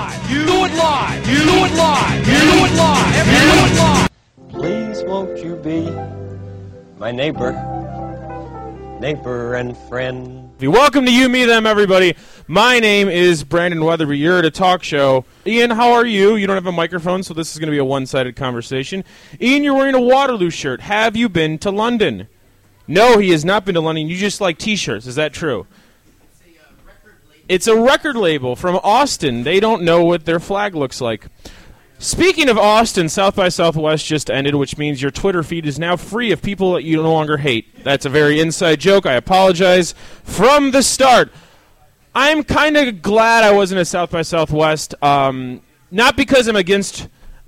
live. You do it live. You do it live. You do it live. You do it live. Please won't you be my neighbor and friend. Welcome to You, Me, Them, everybody. My name is Brandon Weatherby. You're at a talk show. Ian, how are you? You don't have a microphone, so this is going to be a one-sided conversation. Ian, you're wearing a Waterloo shirt. Have you been to London? No, he has not been to London. You just like T-shirts. Is that true? It's a record label from Austin. They don't know what their flag looks like. Speaking of Austin, South by Southwest just ended, which means your Twitter feed is now free of people that you no longer hate. That's a very inside joke. I apologize from the start. I'm kind of glad I wasn't at South by Southwest, not because I'm against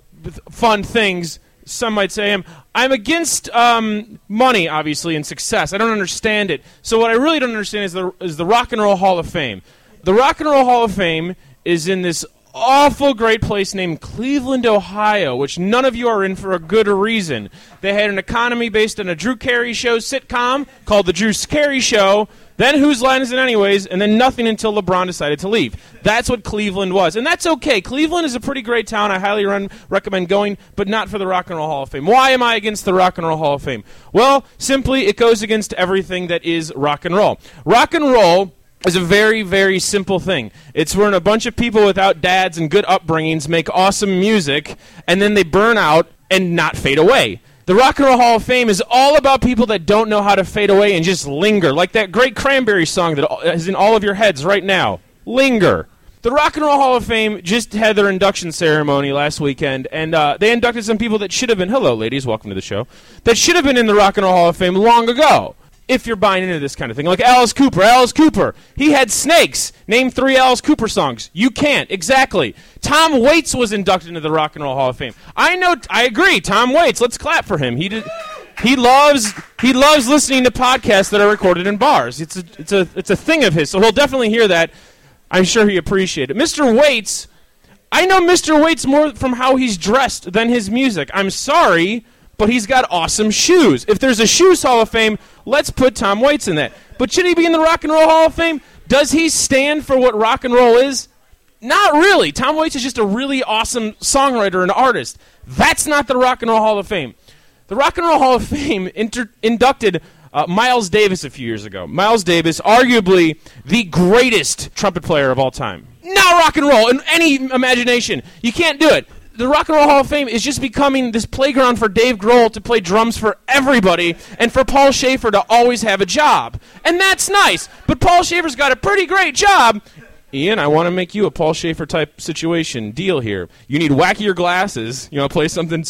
fun things. Some might say I'm against money, obviously, and success. I don't understand it. So what I really don't understand is the Rock and Roll Hall of Fame. The Rock and Roll Hall of Fame is in this awful great place named Cleveland, Ohio, which none of you are in for a good reason. They had an economy based on a Drew Carey Show sitcom called The Drew Carey Show, then Whose Line Is It Anyways, and then nothing until LeBron decided to leave. That's what Cleveland was, and that's okay. Cleveland is a pretty great town. I highly recommend going, but not for the Rock and Roll Hall of Fame. Why am I against the Rock and Roll Hall of Fame? Well, simply it goes against everything that is rock and roll. Rock and roll is a very, very simple thing. It's when a bunch of people without dads and good upbringings make awesome music, and then they burn out and not fade away. The Rock and Roll Hall of Fame is all about people that don't know how to fade away and just linger, like that great Cranberries song that is in all of your heads right now. Linger. The Rock and Roll Hall of Fame just had their induction ceremony last weekend, and they inducted some people that should have been, hello ladies, welcome to the show, that should have been in the Rock and Roll Hall of Fame long ago. If you're buying into this kind of thing. Like Alice Cooper. He had snakes. Name 3 Alice Cooper songs. You can't. Exactly. Tom Waits was inducted into the Rock and Roll Hall of Fame. I agree. Tom Waits. Let's clap for him. He loves listening to podcasts that are recorded in bars. It's a thing of his, so he'll definitely hear that. I'm sure he appreciated it. Mr. Waits, I know Mr. Waits more from how he's dressed than his music. I'm sorry, but he's got awesome shoes. If there's a Shoes Hall of Fame, let's put Tom Waits in that. But should he be in the Rock and Roll Hall of Fame? Does he stand for what rock and roll is? Not really. Tom Waits is just a really awesome songwriter and artist. That's not the Rock and Roll Hall of Fame. The Rock and Roll Hall of Fame inducted Miles Davis a few years ago. Miles Davis, arguably the greatest trumpet player of all time. Not rock and roll in any imagination. You can't do it. The Rock and Roll Hall of Fame is just becoming this playground for Dave Grohl to play drums for everybody and for Paul Shaffer to always have a job. And that's nice, but Paul Shaffer's got a pretty great job. Ian, I want to make you a Paul Shaffer type situation deal here. You need wackier glasses. You know, play something...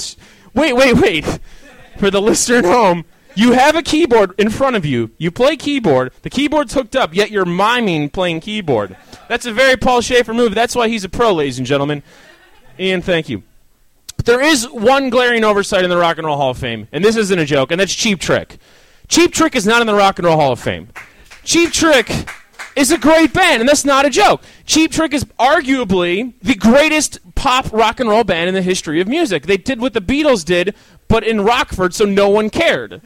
Wait. For the listener at home, you have a keyboard in front of you. You play keyboard. The keyboard's hooked up, yet you're miming playing keyboard. That's a very Paul Shaffer move. That's why he's a pro, ladies and gentlemen. Ian, thank you. But there is one glaring oversight in the Rock and Roll Hall of Fame, and this isn't a joke, and that's Cheap Trick. Cheap Trick is not in the Rock and Roll Hall of Fame. Cheap Trick is a great band, and that's not a joke. Cheap Trick is arguably the greatest pop rock and roll band in the history of music. They did what the Beatles did, but in Rockford, so no one cared.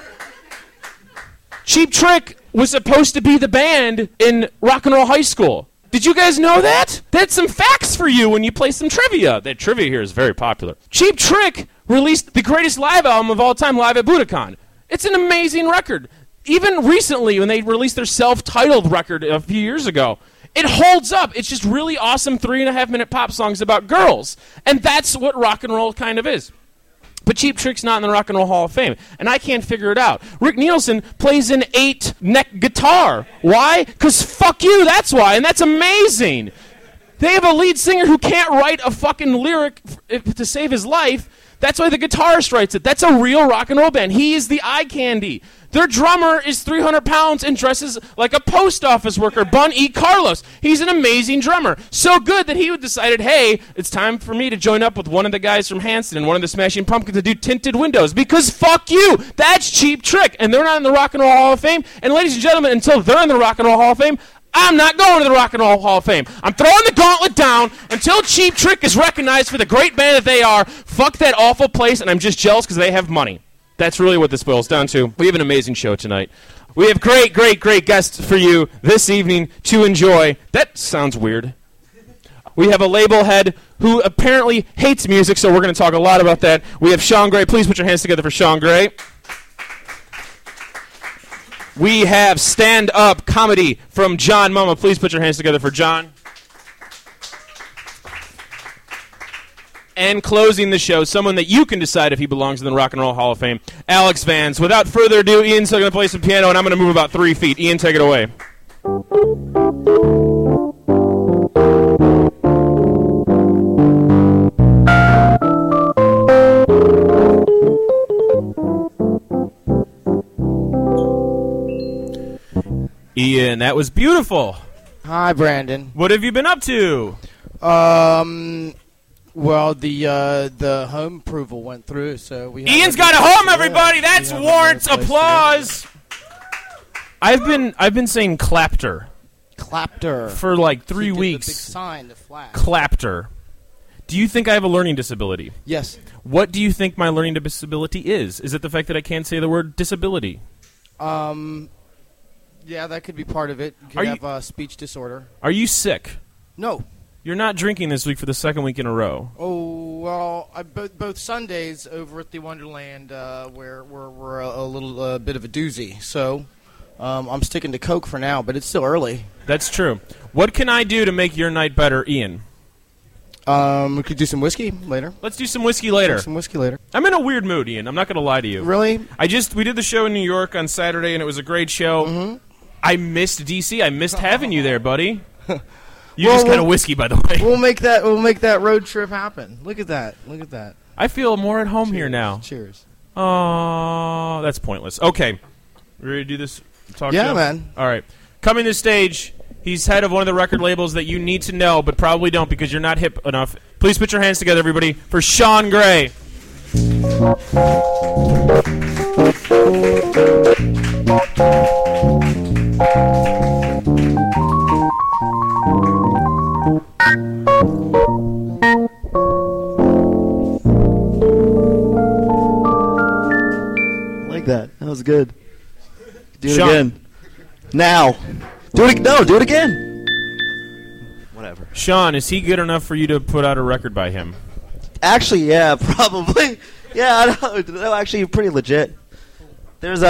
Cheap Trick was supposed to be the band in Rock and Roll High School. Did you guys know that? That's some facts for you when you play some trivia. That trivia here is very popular. Cheap Trick released the greatest live album of all time, Live at Budokan. It's an amazing record. Even recently, when they released their self-titled record a few years ago, it holds up. It's just really awesome 3.5-minute pop songs about girls. And that's what rock and roll kind of is. But Cheap Trick's not in the Rock and Roll Hall of Fame, and I can't figure it out. Rick Nielsen plays an 8-neck guitar. Why? Because fuck you, that's why, and that's amazing. They have a lead singer who can't write a fucking lyric to save his life. That's why the guitarist writes it. That's a real rock and roll band. He is the eye candy. Their drummer is 300 pounds and dresses like a post office worker, Bun E. Carlos. He's an amazing drummer. So good that he decided, hey, it's time for me to join up with one of the guys from Hanson and one of the Smashing Pumpkins to do tinted windows. Because fuck you. That's Cheap Trick. And they're not in the Rock and Roll Hall of Fame. And ladies and gentlemen, until they're in the Rock and Roll Hall of Fame, I'm not going to the Rock and Roll Hall of Fame. I'm throwing the gauntlet down until Cheap Trick is recognized for the great band that they are. Fuck that awful place, and I'm just jealous because they have money. That's really what this boils down to. We have an amazing show tonight. We have great, great, great guests for you this evening to enjoy. That sounds weird. We have a label head who apparently hates music, so we're going to talk a lot about that. We have Sean Gray. Please put your hands together for Sean Gray. We have stand-up comedy from John Mama. Please put your hands together for John. And closing the show, someone that you can decide if he belongs in the Rock and Roll Hall of Fame, Alex Vance. Without further ado, Ian's going to play some piano, and I'm going to move about 3 feet. Ian, take it away. Ian, that was beautiful. Hi, Brandon. What have you been up to? Well, the home approval went through, so we. Ian's got a home, everybody. That warrants applause. I've been saying clapter. Clapter. For like 3 weeks. The big sign, the flag. Clapter. Do you think I have a learning disability? Yes. What do you think my learning disability is? Is it the fact that I can't say the word disability? Yeah, that could be part of it. You could have a speech disorder. Are you sick? No. You're not drinking this week for the second week in a row. Oh, well, both Sundays over at the Wonderland were a little bit of a doozy. So I'm sticking to Coke for now, but it's still early. That's true. What can I do to make your night better, Ian? We could do some whiskey later. Let's do some whiskey later. I'm in a weird mood, Ian. I'm not going to lie to you. Really? We did the show in New York on Saturday, and it was a great show. Mm-hmm. I missed D.C. I missed having you there, buddy. You just got a whiskey, by the way. We'll make that road trip happen. Look at that. I feel more at home here now. Cheers. Oh, that's pointless. Okay. Ready to do this talk show? Yeah, man. All right. Coming to stage, he's head of one of the record labels that you need to know, but probably don't because you're not hip enough. Please put your hands together, everybody, for Sean Gray. That was good. Do it Sean. again. Now. Do it again. Whatever. Sean, is he good enough for you to put out a record by him? Actually, yeah, probably. Yeah, I know. No, actually, pretty legit. There's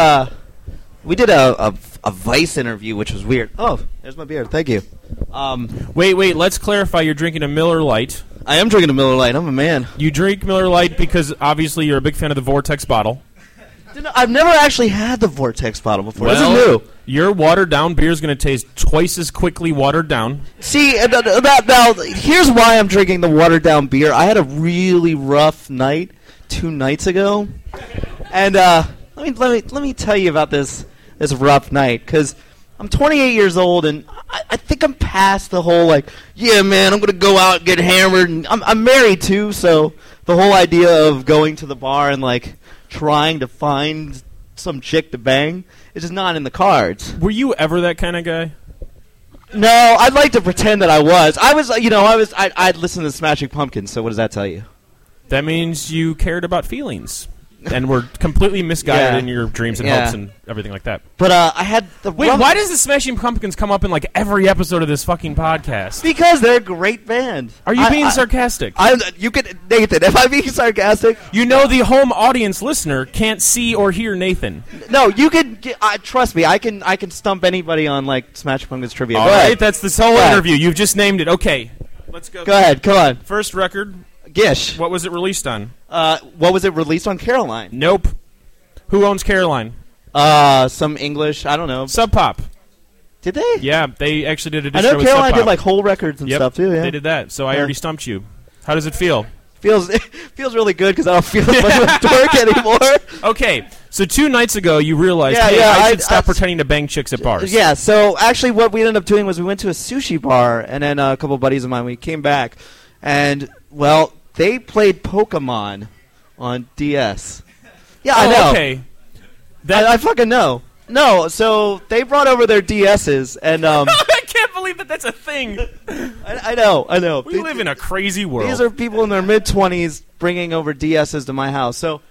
we did a Vice interview, which was weird. Oh, there's my beer. Thank you. Wait. Let's clarify. You're drinking a Miller Lite. I am drinking a Miller Lite. I'm a man. You drink Miller Lite because obviously you're a big fan of the Vortex bottle. I've never actually had the Vortex bottle before. Well, this is new. Your watered-down beer is going to taste twice as quickly watered down. See, now, here's why I'm drinking the watered-down beer. I had a really rough night 2 nights ago, and let me tell you about this rough night, because I'm 28 years old, and I think I'm past the whole, yeah, man, I'm going to go out and get hammered. And I'm married, too, so the whole idea of going to the bar and, trying to find some chick to bang is just not in the cards. Were you ever that kind of guy? No, I'd like to pretend that I was. I'd listen to Smashing Pumpkins, so what does that tell you? That means you cared about feelings and were completely misguided Yeah. in your dreams and Yeah. hopes and everything like that. But I had the Wait, why does the Smashing Pumpkins come up in every episode of this fucking podcast? Because they're a great band. Are you being sarcastic? Nathan, if I'm being sarcastic, You know the home audience listener can't see or hear Nathan. no, you can trust me. I can stump anybody on Smashing Pumpkins trivia. All Go right, ahead. that's this whole Go ahead. interview. You've just named it. Okay, let's go. Go ahead. Come on, First record. Gish. What was it released on? What was it released on? Caroline. Nope. Who owns Caroline? Some English. I don't know. Sub Pop. Did they? Yeah, they actually did a I disc know with Sub Caroline Pop. did whole records and Yep, stuff too. Yeah. they did that. So I Yeah. already stumped you. How does it feel? It feels really good because I don't feel like much of a dork anymore. Okay, so 2 nights ago you realized, Yeah, hey, yeah, I should stop I- pretending to bang chicks at bars. Yeah, so actually what we ended up doing was we went to a sushi bar, and then a couple of buddies of mine, we came back, and, well, they played Pokemon on DS. Yeah, I know. Okay. I fucking know. No, so they brought over their DSs, and I can't believe that that's a thing. I know. We live in a crazy world. These are people in their mid-20s bringing over DSs to my house. So,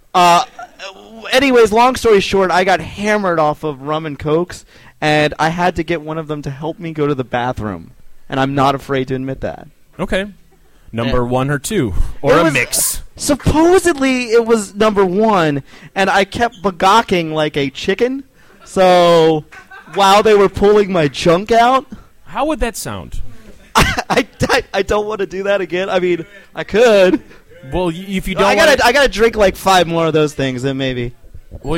anyways, long story short, I got hammered off of rum and cokes, and I had to get one of them to help me go to the bathroom. And I'm not afraid to admit that. Okay. Number 1 or 2. Or It a was- mix. Supposedly it was number 1, and I kept bagocking like a chicken. So while they were pulling my junk out, How would that sound? I don't want to do that again. I mean, I could. Well, if you don't I wanna- gotta drink like 5 more of those things, then maybe. Well,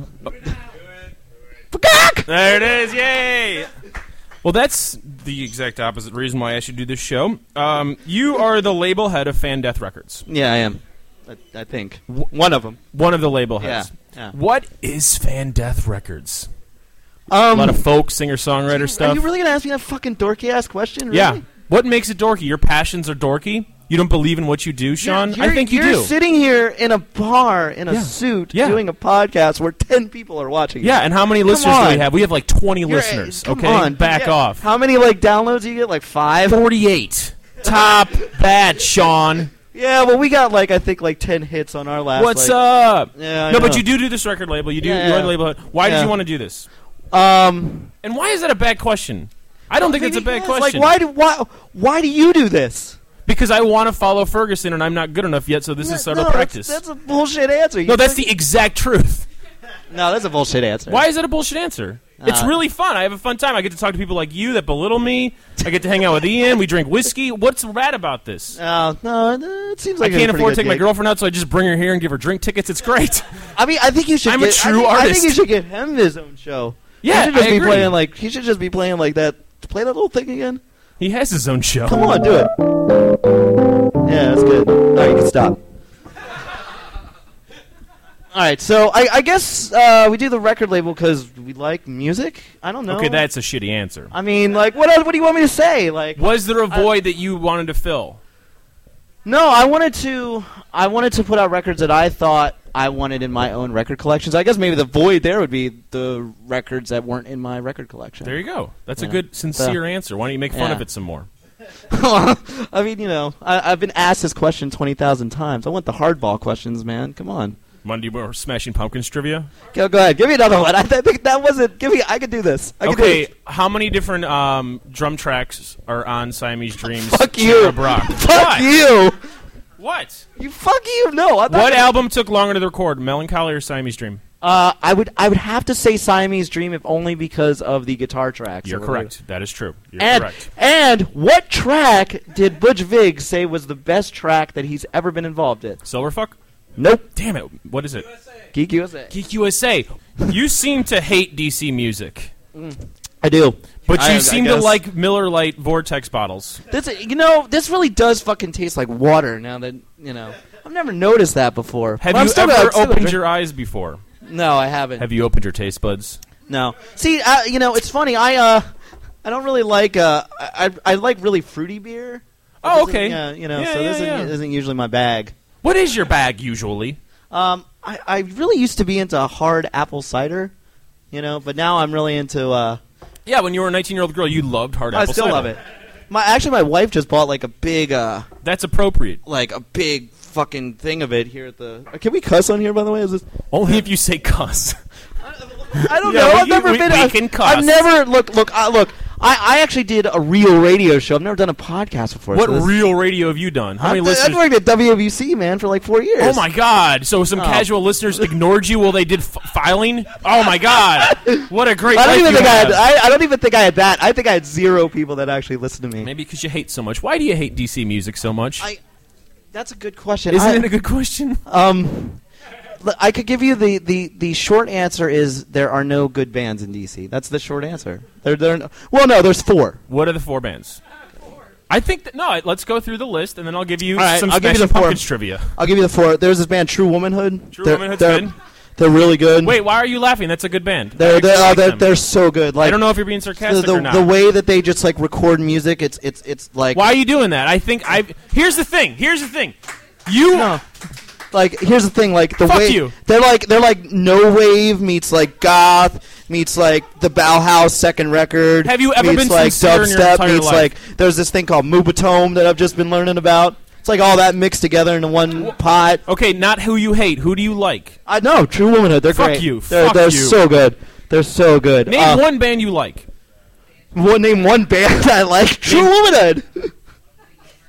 there it is. Yay! Well, that's the exact opposite reason why I should do this show. You are the label head of Fan Death Records. Yeah, I am. I think one of them. One of the label heads. Yeah. What is Fan Death Records? A lot of folk, singer-songwriter stuff. Are you really gonna ask me that fucking dorky ass question? Really? Yeah. What makes it dorky? Your passions are dorky? You don't believe in what you do, Sean? I think you You're do. sitting here in a bar in a Yeah. suit Yeah. doing a podcast where 10 people are watching. Yeah, you. and how many Come listeners do we on. have? We have like 20 You're- listeners. come Okay, on. back Yeah. off. How many like downloads do you get? Like 5? 48. Top that, Sean. Yeah, well, we got like I think like 10 hits on our last. What's like, up? Yeah, I No, but know. you do this record label. You do. Yeah, You are yeah. the label head. Why did Yeah. you want to do this? Um, And why is that a bad question? I don't think it's a bad question. Like, why do you do this? Because I want to follow Ferguson and I'm not good enough yet, so this is sort of practice. That's a bullshit answer. No, that's the exact truth. No, that's a bullshit answer. Why is that a bullshit answer? It's really fun. I have a fun time. I get to talk to people like you that belittle me. I get to hang out with Ian. We drink whiskey. What's bad about this? No, it seems I like can't a pretty afford to good take my gig. girlfriend out, so I just bring her here and give her drink tickets. It's great. I mean, I think you should. I'm a true I artist. think you should give him his own show. Yeah, he should just I be agree. playing like he should just be playing like that. Play that little thing again. He has his own show. Come on, do it. Yeah, that's good. All right, you can stop. All right, so I guess we do the record label because we like music. I don't know. Okay, that's a shitty answer. I mean, like, what do you want me to say? Like, Was there a void that you wanted to fill? no, I wanted to put out records that I thought I wanted in my own record collections. I guess maybe the void there would be the records that weren't in my record collection. There you go. That's a Yeah. good, sincere So- answer. Why don't you make fun Yeah. of it some more? I mean, you know, I've been asked this question 20,000 times. I want the hardball questions, man. Come on. Monday or Smashing Pumpkins trivia? Go ahead. Give me another one. I think that wasn't. I could do this. I could do Okay, this. how many different drum tracks are on Siamese Dreams? Fuck you. Cherub Rock? Fuck What? you. What? You fuck you. No. I'm not What gonna- album took longer to record, Melancholy or Siamese Dream? I would have to say Siamese Dream if only because of the guitar tracks. You're correct. That is true. You're And correct. and what track did Butch Vig say was the best track that he's ever been involved in? Silverfuck? Nope. Damn it. What is it? Geek USA. Geek USA. You seem to hate DC music, I do. but you I seem to guess. like Miller Lite Vortex bottles. This really does fucking taste like water. Now that I've never noticed that before. Have But I'm you still ever gonna- I'm still gonna opened drink- your eyes before? No, I haven't. Have you opened your taste buds? No. See, it's funny. I don't really like. I like really fruity beer. Oh, This okay. isn't- Yeah, so this yeah. isn't usually my bag. What is your bag usually? I really used to be into hard apple cider, but now I'm really into. Yeah, when you were a 19-year-old girl, you loved hard I apple still cider. love it. My wife just bought like a big, That's appropriate. fucking thing of it here at the. Can we cuss on here? By the way, is this? Only if you say cuss. I don't Yeah, know. we- I've never we- been. we can cuss. I've never look. I actually did a real radio show. I've never done a podcast before. What so this- real radio have you done? How many I've listeners? worked at WABC, man, for like 4 years. Oh my God! So some Oh. casual listeners ignored you while they did filing. Oh my God! What a great I don't life even you think I have. had. I don't even think I had that. I think I had 0 people that actually listened to me. Maybe because you hate so much. Why do you hate DC music so much? That's a good question. Isn't it a good question? I could give you the short answer is there are no good bands in DC. That's the short answer. No, there's 4. What are the 4 bands? I think that let's go through the list and then I'll give you All right, some I'll give you Smashing the 4. Pumpkins trivia. I'll give you the 4. There's this band True Womanhood. True Womanhood's good. They're really good. Wait, why are you laughing? That's a good band. I They're actually like them. they're so good. Like I don't know if you're being sarcastic or not. the way that they just like record music, it's like Why are you doing that? I think Here's the thing. You. No. Like here's the thing, like the Fuck way you. they're like no wave meets like goth meets like the Bauhaus second record. Have you ever meets been like sincere in your dubstep entire meets life? like there's this thing called Moobatome that I've just been learning about. It's like all that mixed together into one pot. Okay, not who you hate. Who do you like? I know True Womanhood. They're Fuck great. you. They're Fuck you. so good. They're so good. Name one band you like. Name one band I like. True Womanhood.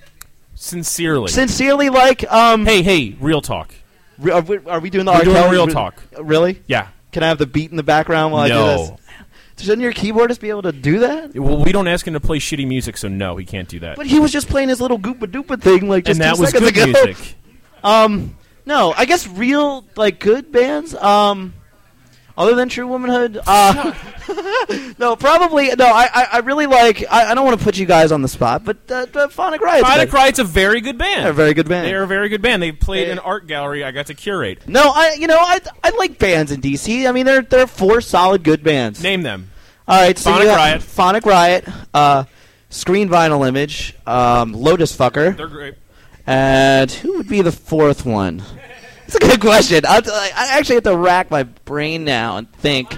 Sincerely. Sincerely like Hey, real talk. Are we doing the We're R. doing Kelly? real talk. Really? Yeah. Can I have the beat in the background while I do this? Shouldn't your keyboardist be able to do that? Well, we don't ask him to play shitty music, so no, he can't do that. But he was just playing his little Goopa Doopa thing like just and that 2 was seconds good ago. music. No, I guess real like good bands. Other than True Womanhood, no, probably no. I really like. I don't want to put you guys on the spot, but Phonic Riot. Phonic Riot's a very good band. They're a very good band. They are a very good band. They played an art gallery I got to curate. No, I like bands in DC. I mean, there are 4 solid good bands. Name them. All right, so Phonic Riot. Phonic Riot, Screen Vinyl Image, Lotus Fucker, They're great. and who would be the 4th one? It's a good question. I actually have to rack my brain now and think.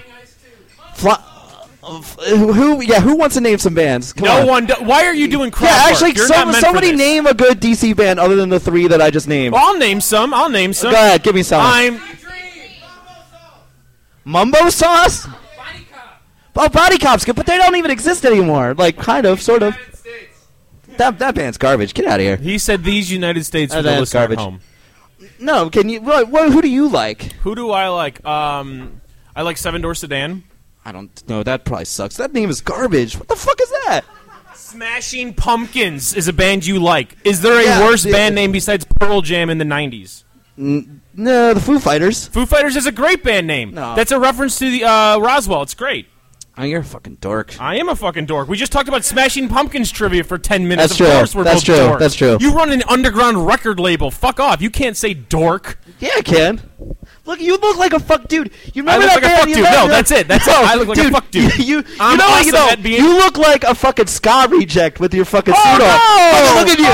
Who wants to name some bands? Come on. No one. Why are you doing crowd Yeah, work? actually, You're not meant for somebody this. name a good DC band other than the 3 that I just named. Well, I'll name some. Go ahead, give me some. Mumbo Sauce? Oh, Body Cop's good, but they don't even exist anymore. Like, kind of, sort of. That band's garbage. Get out of here. He said these United States for the That's listener garbage. at home. No, can you? Who do you like? Who do I like? I like Seven Door Sedan. I don't know. That probably sucks. That name is garbage. What the fuck is that? Smashing Pumpkins is a band you like. Is there a Yeah, worse band name besides Pearl Jam in the 90s? No, the Foo Fighters. Foo Fighters is a great band name. No. That's a reference to the Roswell. It's great. Oh, you're a fucking dork. I am a fucking dork. We just talked about Smashing Pumpkins trivia for 10 minutes. That's of true. course we're That's both true. dorks. That's true. You run an underground record label. Fuck off. You can't say dork. Yeah, I can. Look, you look like a fuck dude. You I remember look that like a band? fuck You dude. remember No, that- that's it. That's it. I look like a fuck dude. You I'm know, awesome at being- you look like a fucking ska reject with your fucking suit on. no! Look at you.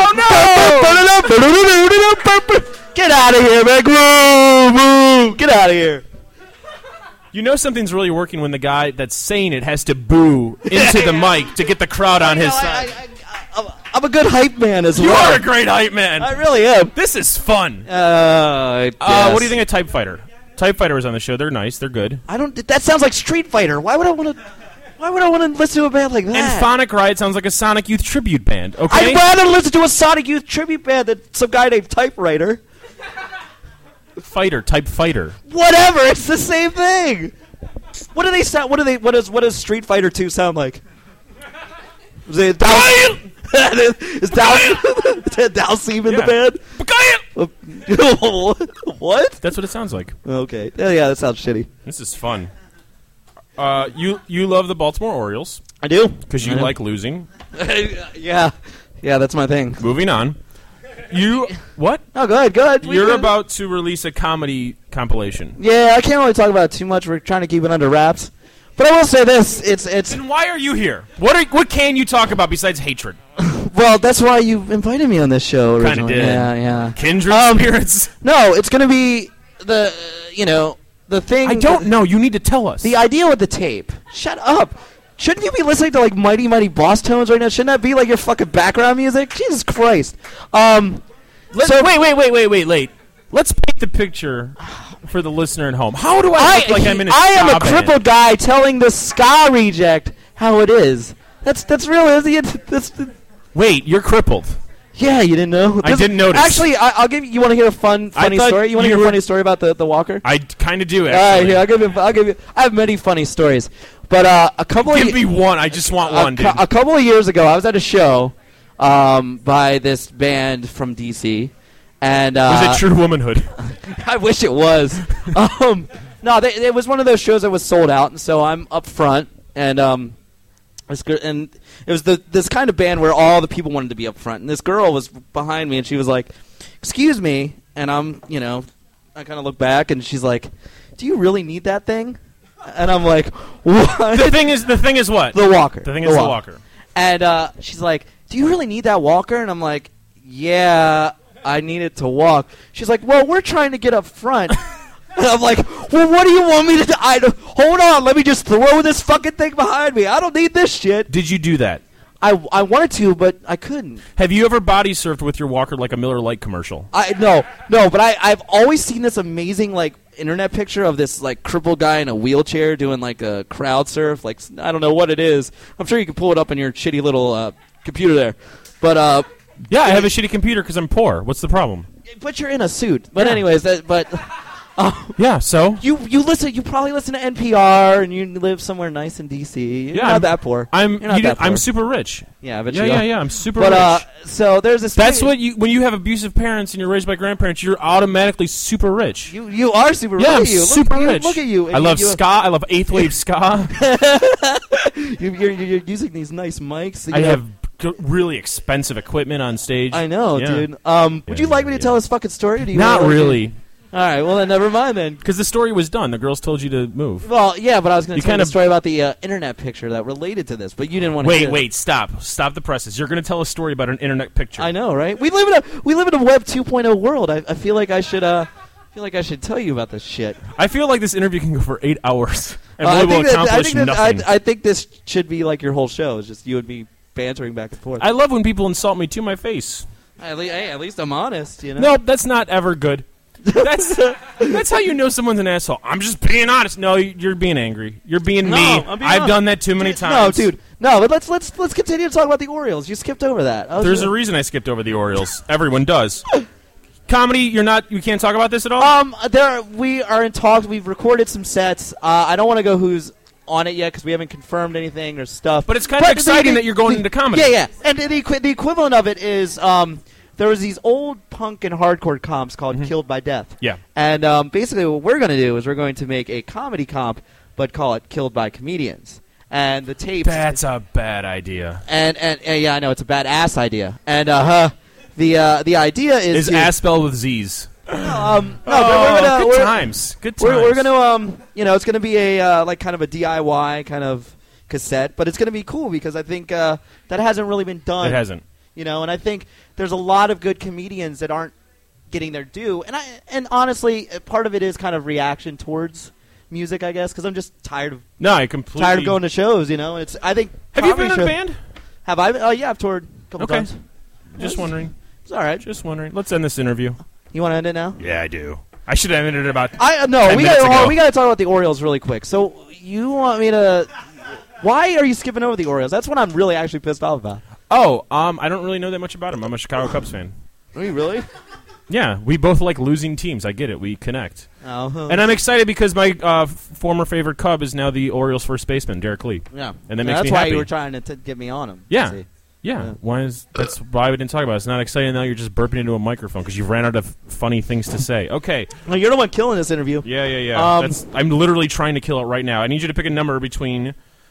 Oh, no! Get out of here, man. Woo, woo. Get out of here. You know something's really working when the guy that's saying it has to boo into the mic to get the crowd on his side. I'm a good hype man as You well. are a great hype man. I really am. This is fun. Yes. What do you think of Type Fighter? Type Fighter was on the show. They're nice. They're good. I don't. That sounds like Street Fighter. Why would I want to? Why would I want to listen to a band like that? And Phonic Riot sounds like a Sonic Youth tribute band. Okay. I'd rather listen to a Sonic Youth tribute band than some guy named Typewriter. Fighter. Type Fighter. Whatever. It's the same thing. What do they sound? What does Street Fighter 2 sound like? Is it is Dalsim in the band? What? That's what it sounds like. Okay. Yeah, that sounds shitty. This is fun. You love the Baltimore Orioles I do. because you I do. like losing. Yeah, that's my thing. Moving on. You what? Oh, good. You're about to release a comedy compilation. Yeah, I can't really talk about it too much. We're trying to keep it under wraps. But I will say this: it's Then why are you here? What can you talk about besides hatred? well, that's why you invited me on this show Kinda originally. did. Yeah. Kindred spirits. No, it's going to be the thing. I don't know. You need to tell us. The idea with the tape. Shut up. Shouldn't you be listening to like Mighty Mighty Boss Tones right now? Shouldn't that be like your fucking background music? Jesus Christ. Wait. Let's paint the picture for the listener at home. How do I look like I'm in a I am a ska band? crippled guy telling the ska reject how it is. That's real. Wait, you're crippled. Yeah, you didn't know. I didn't notice. Actually, I'll give you. You want to hear a funny thought story? You want to you hear a were- funny story about the walker? I kind of do, All right, actually. here, I'll give you. I have many funny stories, but a couple Give of me one. I just want one, dude. a couple of years ago, I was at a show by this band from DC, and Was it True Womanhood? I wish it was. No, it was one of those shows that was sold out, and so I'm up front, and it's good, and it was this kind of band where all the people wanted to be up front, and this girl was behind me, and she was like, "Excuse me," and I kind of look back, and she's like, "Do you really need that thing?" And I'm like, "What?" The thing is what? The walker. The thing is the walker. And she's like, "Do you really need that walker?" And I'm like, "Yeah, I need it to walk." She's like, "Well, we're trying to get up front." And I'm like, "Well, what do you want me to do? Hold on, let me just throw this fucking thing behind me. I don't need this shit." Did you do that? I wanted to, but I couldn't. Have you ever body surfed with your walker like a Miller Lite commercial? No, but I've always seen this amazing like internet picture of this like crippled guy in a wheelchair doing like a crowd surf. Like I don't know what it is. I'm sure you can pull it up on your shitty little computer there. But Yeah, I have a shitty computer because I'm poor. What's the problem? But you're in a suit. But anyways, Yeah, so? you listen. You probably listen to NPR, and you live somewhere nice in D.C. You're not that poor. I'm You're not that poor. I'm super rich. Yeah, but Yeah, I'm super But rich. so there's this. That's what when you have abusive parents and you're raised by grandparents, you're automatically super rich. You are super rich. Yeah, I'm Look at you. super rich. Look at you. I love ska. I love 8th wave ska. You're using these nice mics. I have really expensive equipment on stage. I know, Yeah. dude. Would you like me to tell this fucking story? Or do you Not wanna- really, All right, well then, never mind then. because the story was done. The girls told you to move. Well, yeah, but I was going You to tell kind the of- story about the internet picture that related to this, but you didn't want to. Wait, stop the presses. You're going to tell a story about an internet picture. I know, right? We live in a Web 2.0 world. I feel like I should tell you about this shit. I feel like this interview can go for 8 hours and I really will think that- accomplish nothing. I think this should be like your whole show. It's just you and me bantering back and forth. I love when people insult me to my face. Hey, at least I'm honest, you know. No, that's not ever good. That's how you know someone's an asshole. I'm just being honest. No, you're being angry. You're being me. I'm being I've honest. done that too many No, times. dude. No, but let's continue to talk about the Orioles. You skipped over that. There's a reason I skipped over the Orioles. Everyone does. Comedy, you can't talk about this at all? We are in talks. We've recorded some sets. I don't want to go who's on it yet because we haven't confirmed anything or stuff. But it's kind of exciting that you're going into comedy. Yeah. And the equivalent of it is there was these old punk and hardcore comps called Killed by Death. Yeah. And basically what we're going to do is we're going to make a comedy comp, but call it Killed by Comedians. And the tapes. That's a bad idea. And yeah, I know it's a badass idea. And the idea is ass spelled with Z's. no, but good times. Good times. We're gonna it's gonna be a like kind of a DIY kind of cassette, but it's gonna be cool because I think that hasn't really been done. It hasn't. And I think there's a lot of good comedians that aren't getting their due, and honestly, part of it is kind of reaction towards music, I guess, because I'm just tired of going to shows. And it's I think. Have you been in a shows- band? Have I? Oh yeah, I've toured a couple Okay. times. Just wondering. It's all right. Just wondering. Let's end this interview. You want to end it now? Yeah, I do. I should have ended it about. No, 10 we minutes ago. got to talk about the Orioles really quick. So you want me to? Why are you skipping over the Orioles? That's what I'm really actually pissed off about. Oh, I don't really know that much about him. I'm a Chicago Cubs fan. Are you really? Yeah, we both like losing teams. I get it. We connect. Oh, And I'm excited because my former favorite Cub is now the Orioles' first baseman, Derek Lee. yeah, And that makes that's me why happy. you were trying to get me on him. Yeah. See? Yeah. Yeah. That's why we didn't talk about it. It's not exciting now. You're just burping into a microphone because you ran out of funny things to say. Okay. Well, you're the one killing this interview. Yeah. I'm literally trying to kill it right now. I need you to pick a number between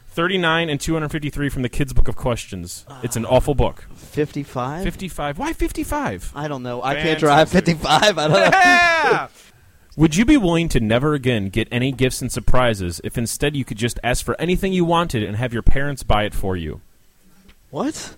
39 and 253 from the Kids' Book of Questions. It's an awful book. 55. 55. Why 55? I don't know. I can't drive 55. I don't know. Yeah! Would you be willing to never again get any gifts and surprises if instead you could just ask for anything you wanted and have your parents buy it for you? What?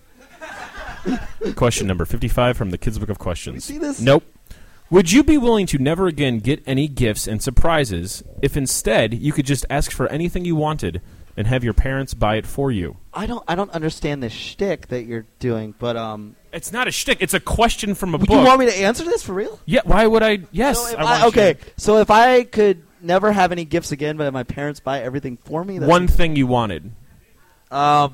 Question number 55 from the Kids' Book of Questions. You see this? Nope. Would you be willing to never again get any gifts and surprises if instead you could just ask for anything you wanted and have your parents buy it for you? I don't understand this shtick that you're doing, but It's not a shtick. It's a question from a would book. you want me to answer this for real? Yeah. Why would I? Yes. So if I want you. okay, so if I could never have any gifts again, but have my parents buy everything for me, that's One thing you wanted. I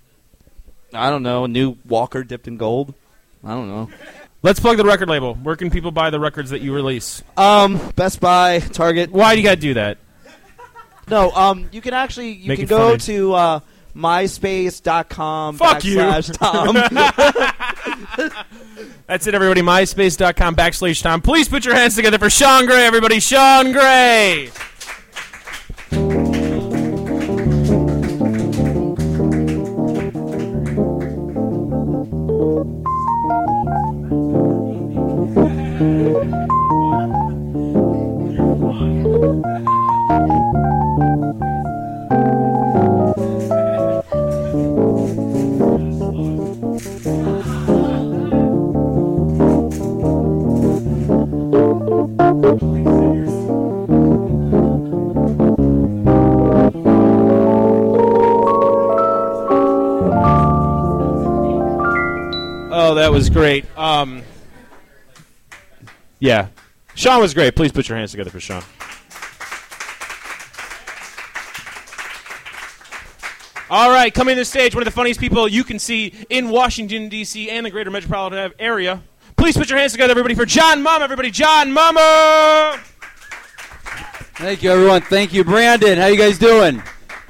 don't know, a new Walker dipped in gold. I don't know. Let's plug the record label. Where can people buy the records that you release? Best Buy, Target. Why do you got to do that? No, you can actually Making go fun of- to myspace.com Fuck you. /Tom. That's it, everybody. MySpace.com /Tom. Please put your hands together for Sean Gray, everybody. Sean Gray. Oh, that was great. Yeah. Sean was great. Please put your hands together for Sean. All right, coming to the stage, one of the funniest people you can see in Washington, D.C. and the greater metropolitan area. Please put your hands together, everybody, for John Mama. Everybody, John Mama! Thank you, everyone. Thank you, Brandon. How you guys doing?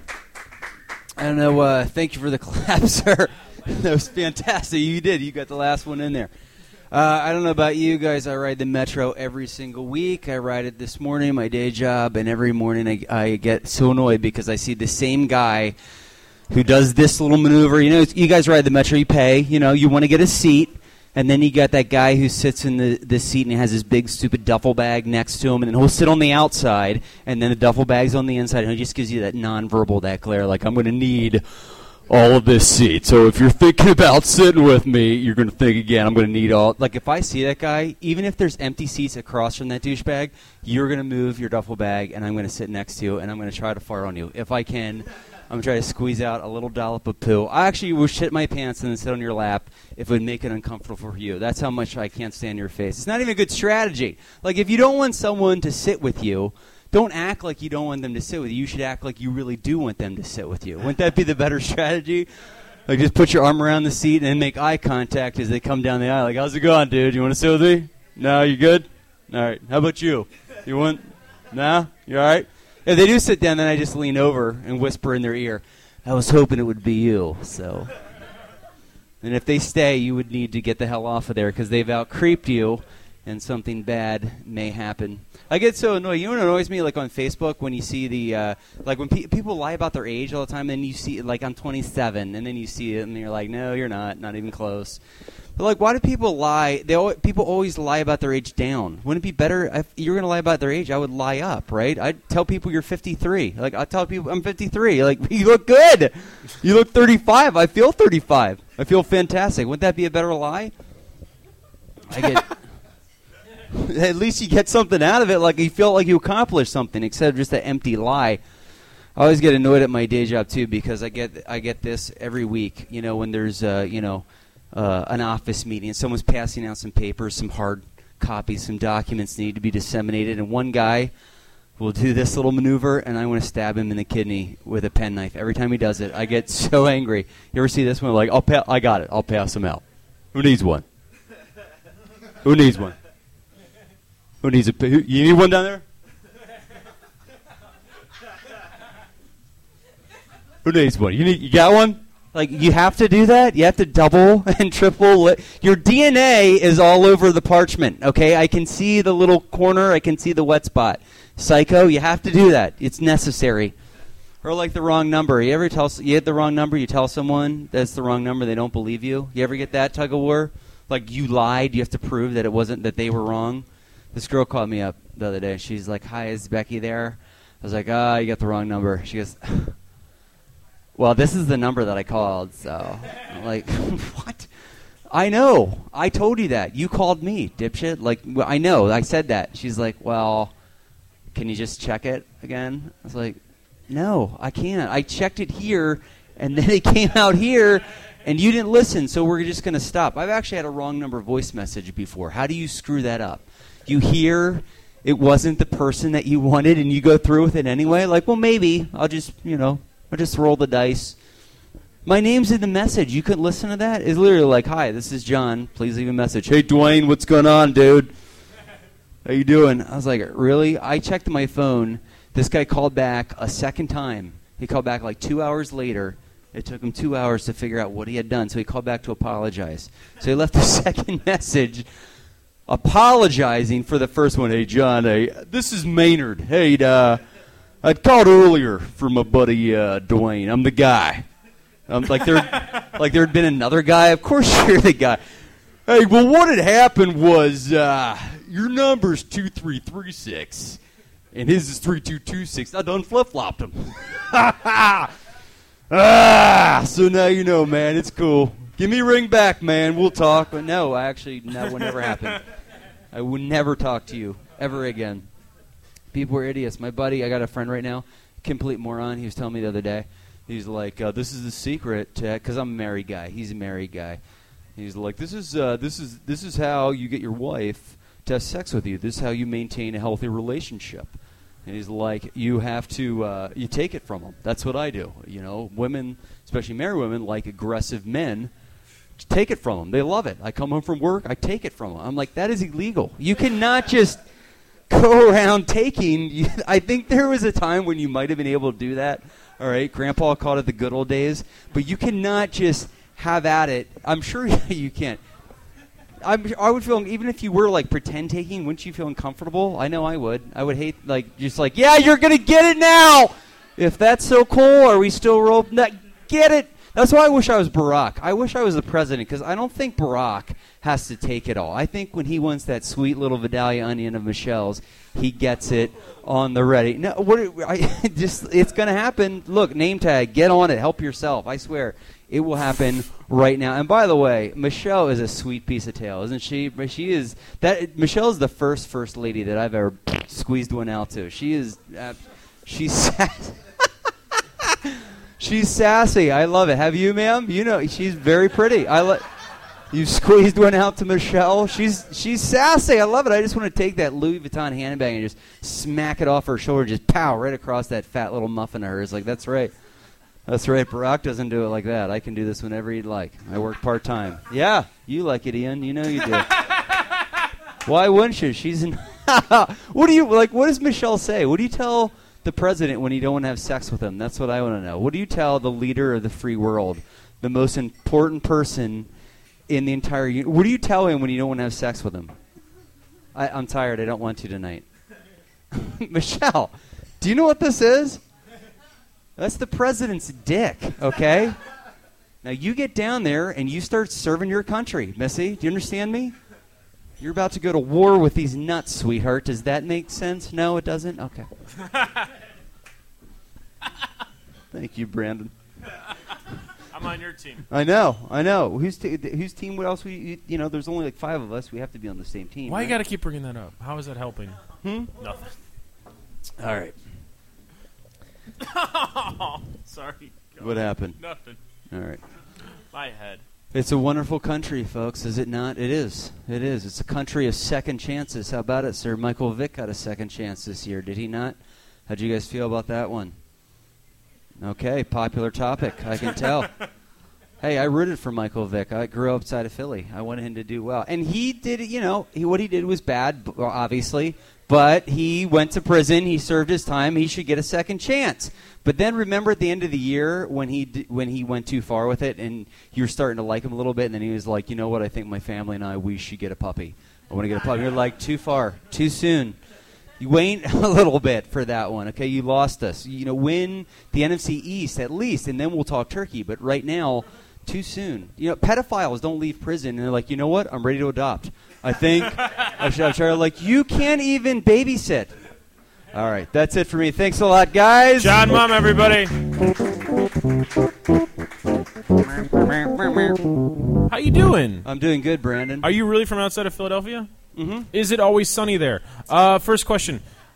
I don't know. Thank you for the clap, sir. That was fantastic. You did. You got the last one in there. I don't know about you guys. I ride the Metro every single week. I ride it this morning, my day job, and every morning I get so annoyed because I see the same guy who does this little maneuver. You know, you guys ride the Metro, you pay. You know, you want to get a seat, and then you got that guy who sits in the seat and he has his big, stupid duffel bag next to him, and then he'll sit on the outside, and then the duffel bag's on the inside, and he just gives you that nonverbal, that glare, like, I'm going to need all of this seat. So if you're thinking about sitting with me, you're going to think again, I'm going to need all. Like, if I see that guy, even if there's empty seats across from that douchebag, you're going to move your duffel bag, and I'm going to sit next to you, and I'm going to try to fart on you. If I can, I'm going to try to squeeze out a little dollop of poo. I actually will shit my pants and then sit on your lap if it would make it uncomfortable for you. That's how much I can't stand your face. It's not even a good strategy. Like, if you don't want someone to sit with you, don't act like you don't want them to sit with you. You should act like you really do want them to sit with you. Wouldn't that be the better strategy? Like, just put your arm around the seat and then make eye contact as they come down the aisle. Like, how's it going, dude? You want to sit with me? No, you good? All right. How about you? You want? Nah? You all right? If they do sit down, then I just lean over and whisper in their ear, I was hoping it would be you. So, and if they stay, you would need to get the hell off of there because they've out-creeped you and something bad may happen. I get so annoyed. You know what annoys me? Like on Facebook when you see the, like when people lie about their age all the time, then you see, like, I'm 27, and then you see it, and you're like, no, you're not even close. But, like, why do people lie? People always lie about their age down. Wouldn't it be better if you're going to lie about their age? I would lie up, right? I'd tell people you're 53. Like, I tell people I'm 53. Like, you look good. You look 35. I feel 35. I feel fantastic. Wouldn't that be a better lie? At least you get something out of it. Like, you feel like you accomplished something instead of just an empty lie. I always get annoyed at my day job, too, because I get this every week, you know, when there's, an office meeting and someone's passing out some papers, some hard copies, some documents need to be disseminated, and one guy will do this little maneuver, and I want to stab him in the kidney with a penknife. Every time he does it, I get so angry. You ever see this one? Like, I got it. I'll pass him out. Who needs one? Who needs one? Who needs a? You need one down there? Who needs one? You got one? Like, you have to do that? You have to double and triple. Your DNA is all over the parchment, okay? I can see the little corner. I can see the wet spot. Psycho, you have to do that. It's necessary. Or like the wrong number. You ever you hit the wrong number, you tell someone that's the wrong number, they don't believe you? You ever get that tug of war? Like, you lied, you have to prove that it wasn't, that they were wrong? This girl called me up the other day. She's like, hi, is Becky there? I was like, you got the wrong number. She goes, well, this is the number that I called. So I'm like, what? I know. I told you that. You called me, dipshit. Like, I know. I said that. She's like, well, can you just check it again? I was like, no, I can't. I checked it here, and then it came out here, and you didn't listen, so we're just going to stop. I've actually had a wrong number voice message before. How do you screw that up? You hear it wasn't the person that you wanted, and you go through with it anyway? Like, well, maybe. I'll just roll the dice. My name's in the message. You couldn't listen to that? It's literally like, hi, this is John. Please leave a message. Hey, Dwayne, what's going on, dude? How you doing? I was like, really? I checked my phone. This guy called back a second time. He called back like 2 hours later. It took him 2 hours to figure out what he had done, so he called back to apologize. So he left a second message apologizing for the first one. Hey, John, this is Maynard. Hey, I called earlier for my buddy Dwayne. I'm the guy. Like there had been another guy. Of course you're the guy. Hey, well, what had happened was your number's 2336, and his is 3226. I done flip-flopped him. So now you know, man. It's cool. Give me a ring back, man. We'll talk. But no, that would never happen. I would never talk to you ever again. People are idiots. My buddy, I got a friend right now, complete moron. He was telling me the other day. He's like, this is the secret, because I'm a married guy. He's a married guy. He's like, this is how you get your wife to have sex with you. This is how you maintain a healthy relationship. And he's like, you have to you take it from them. That's what I do. Women, especially married women, like aggressive men. Take it from them. They love it. I come home from work, I take it from them. I'm like, that is illegal. You cannot just go around taking. I think there was a time when you might have been able to do that. All right, Grandpa called it the good old days. But you cannot just have at it. I'm sure you can't. I would feel, even if you were like pretend taking, wouldn't you feel uncomfortable? I know I would. I would hate yeah, you're going to get it now. If that's so cool, are we still rolling? Get it. That's why I wish I was Barack. I wish I was the president, because I don't think Barack has to take it all. I think when he wants that sweet little Vidalia onion of Michelle's, he gets it on the ready. No, it's going to happen. Look, name tag, get on it, help yourself. I swear, it will happen right now. And by the way, Michelle is a sweet piece of tail, isn't she? Michelle is the first lady that I've ever squeezed one out to. She's sassy. She's sassy. I love it. Have you, ma'am? She's very pretty. You squeezed one out to Michelle. She's sassy. I love it. I just want to take that Louis Vuitton handbag and just smack it off her shoulder, just pow, right across that fat little muffin of hers. Like, that's right. That's right. Barack doesn't do it like that. I can do this whenever he'd like. I work part-time. Yeah, you like it, Ian. You know you do. Why wouldn't you? What does Michelle say? What do you tell the president when you don't want to have sex with him? That's what I want to know. What do you tell the leader of the free world, the most important person in the entire universe? What do you tell him when you don't want to have sex with him? I'm tired. I don't want to tonight. Michelle, do you know what this is? That's the president's dick, okay? Now you get down there and you start serving your country, Missy. Do you understand me? You're about to go to war with these nuts, sweetheart. Does that make sense? No, it doesn't? Okay. Thank you, Brandon. I'm on your team. I know. Whose team? What else? There's only like 5 of us. We have to be on the same team. Why right? you got to keep bringing that up? How is that helping? Nothing. All right. Sorry. What happened? Nothing. All right. My head. It's a wonderful country, folks, is it not? It is. It is. It's a country of second chances. How about it, sir? Michael Vick got a second chance this year, did he not? How'd you guys feel about that one? Okay, popular topic, I can tell. Hey, I rooted for Michael Vick. I grew up outside of Philly. I wanted him to do well. And he did, what he did was bad, obviously, but he went to prison. He served his time. He should get a second chance. But then remember at the end of the year when he went too far with it and you were starting to like him a little bit, and then he was like, you know what, I think my family and we should get a puppy. I want to get a puppy. You're like, too far, too soon. You wait a little bit for that one, okay? You lost us. Win the NFC East at least, and then we'll talk turkey. But right now, too soon. Pedophiles don't leave prison, and they're like, you know what? I'm ready to adopt. I think I should try. Like, you can't even babysit. All right, that's it for me. Thanks a lot, guys. John Mom, everybody. How you doing? I'm doing good, Brandon. Are you really from outside of Philadelphia? Mm-hmm. Is it always sunny there? First question.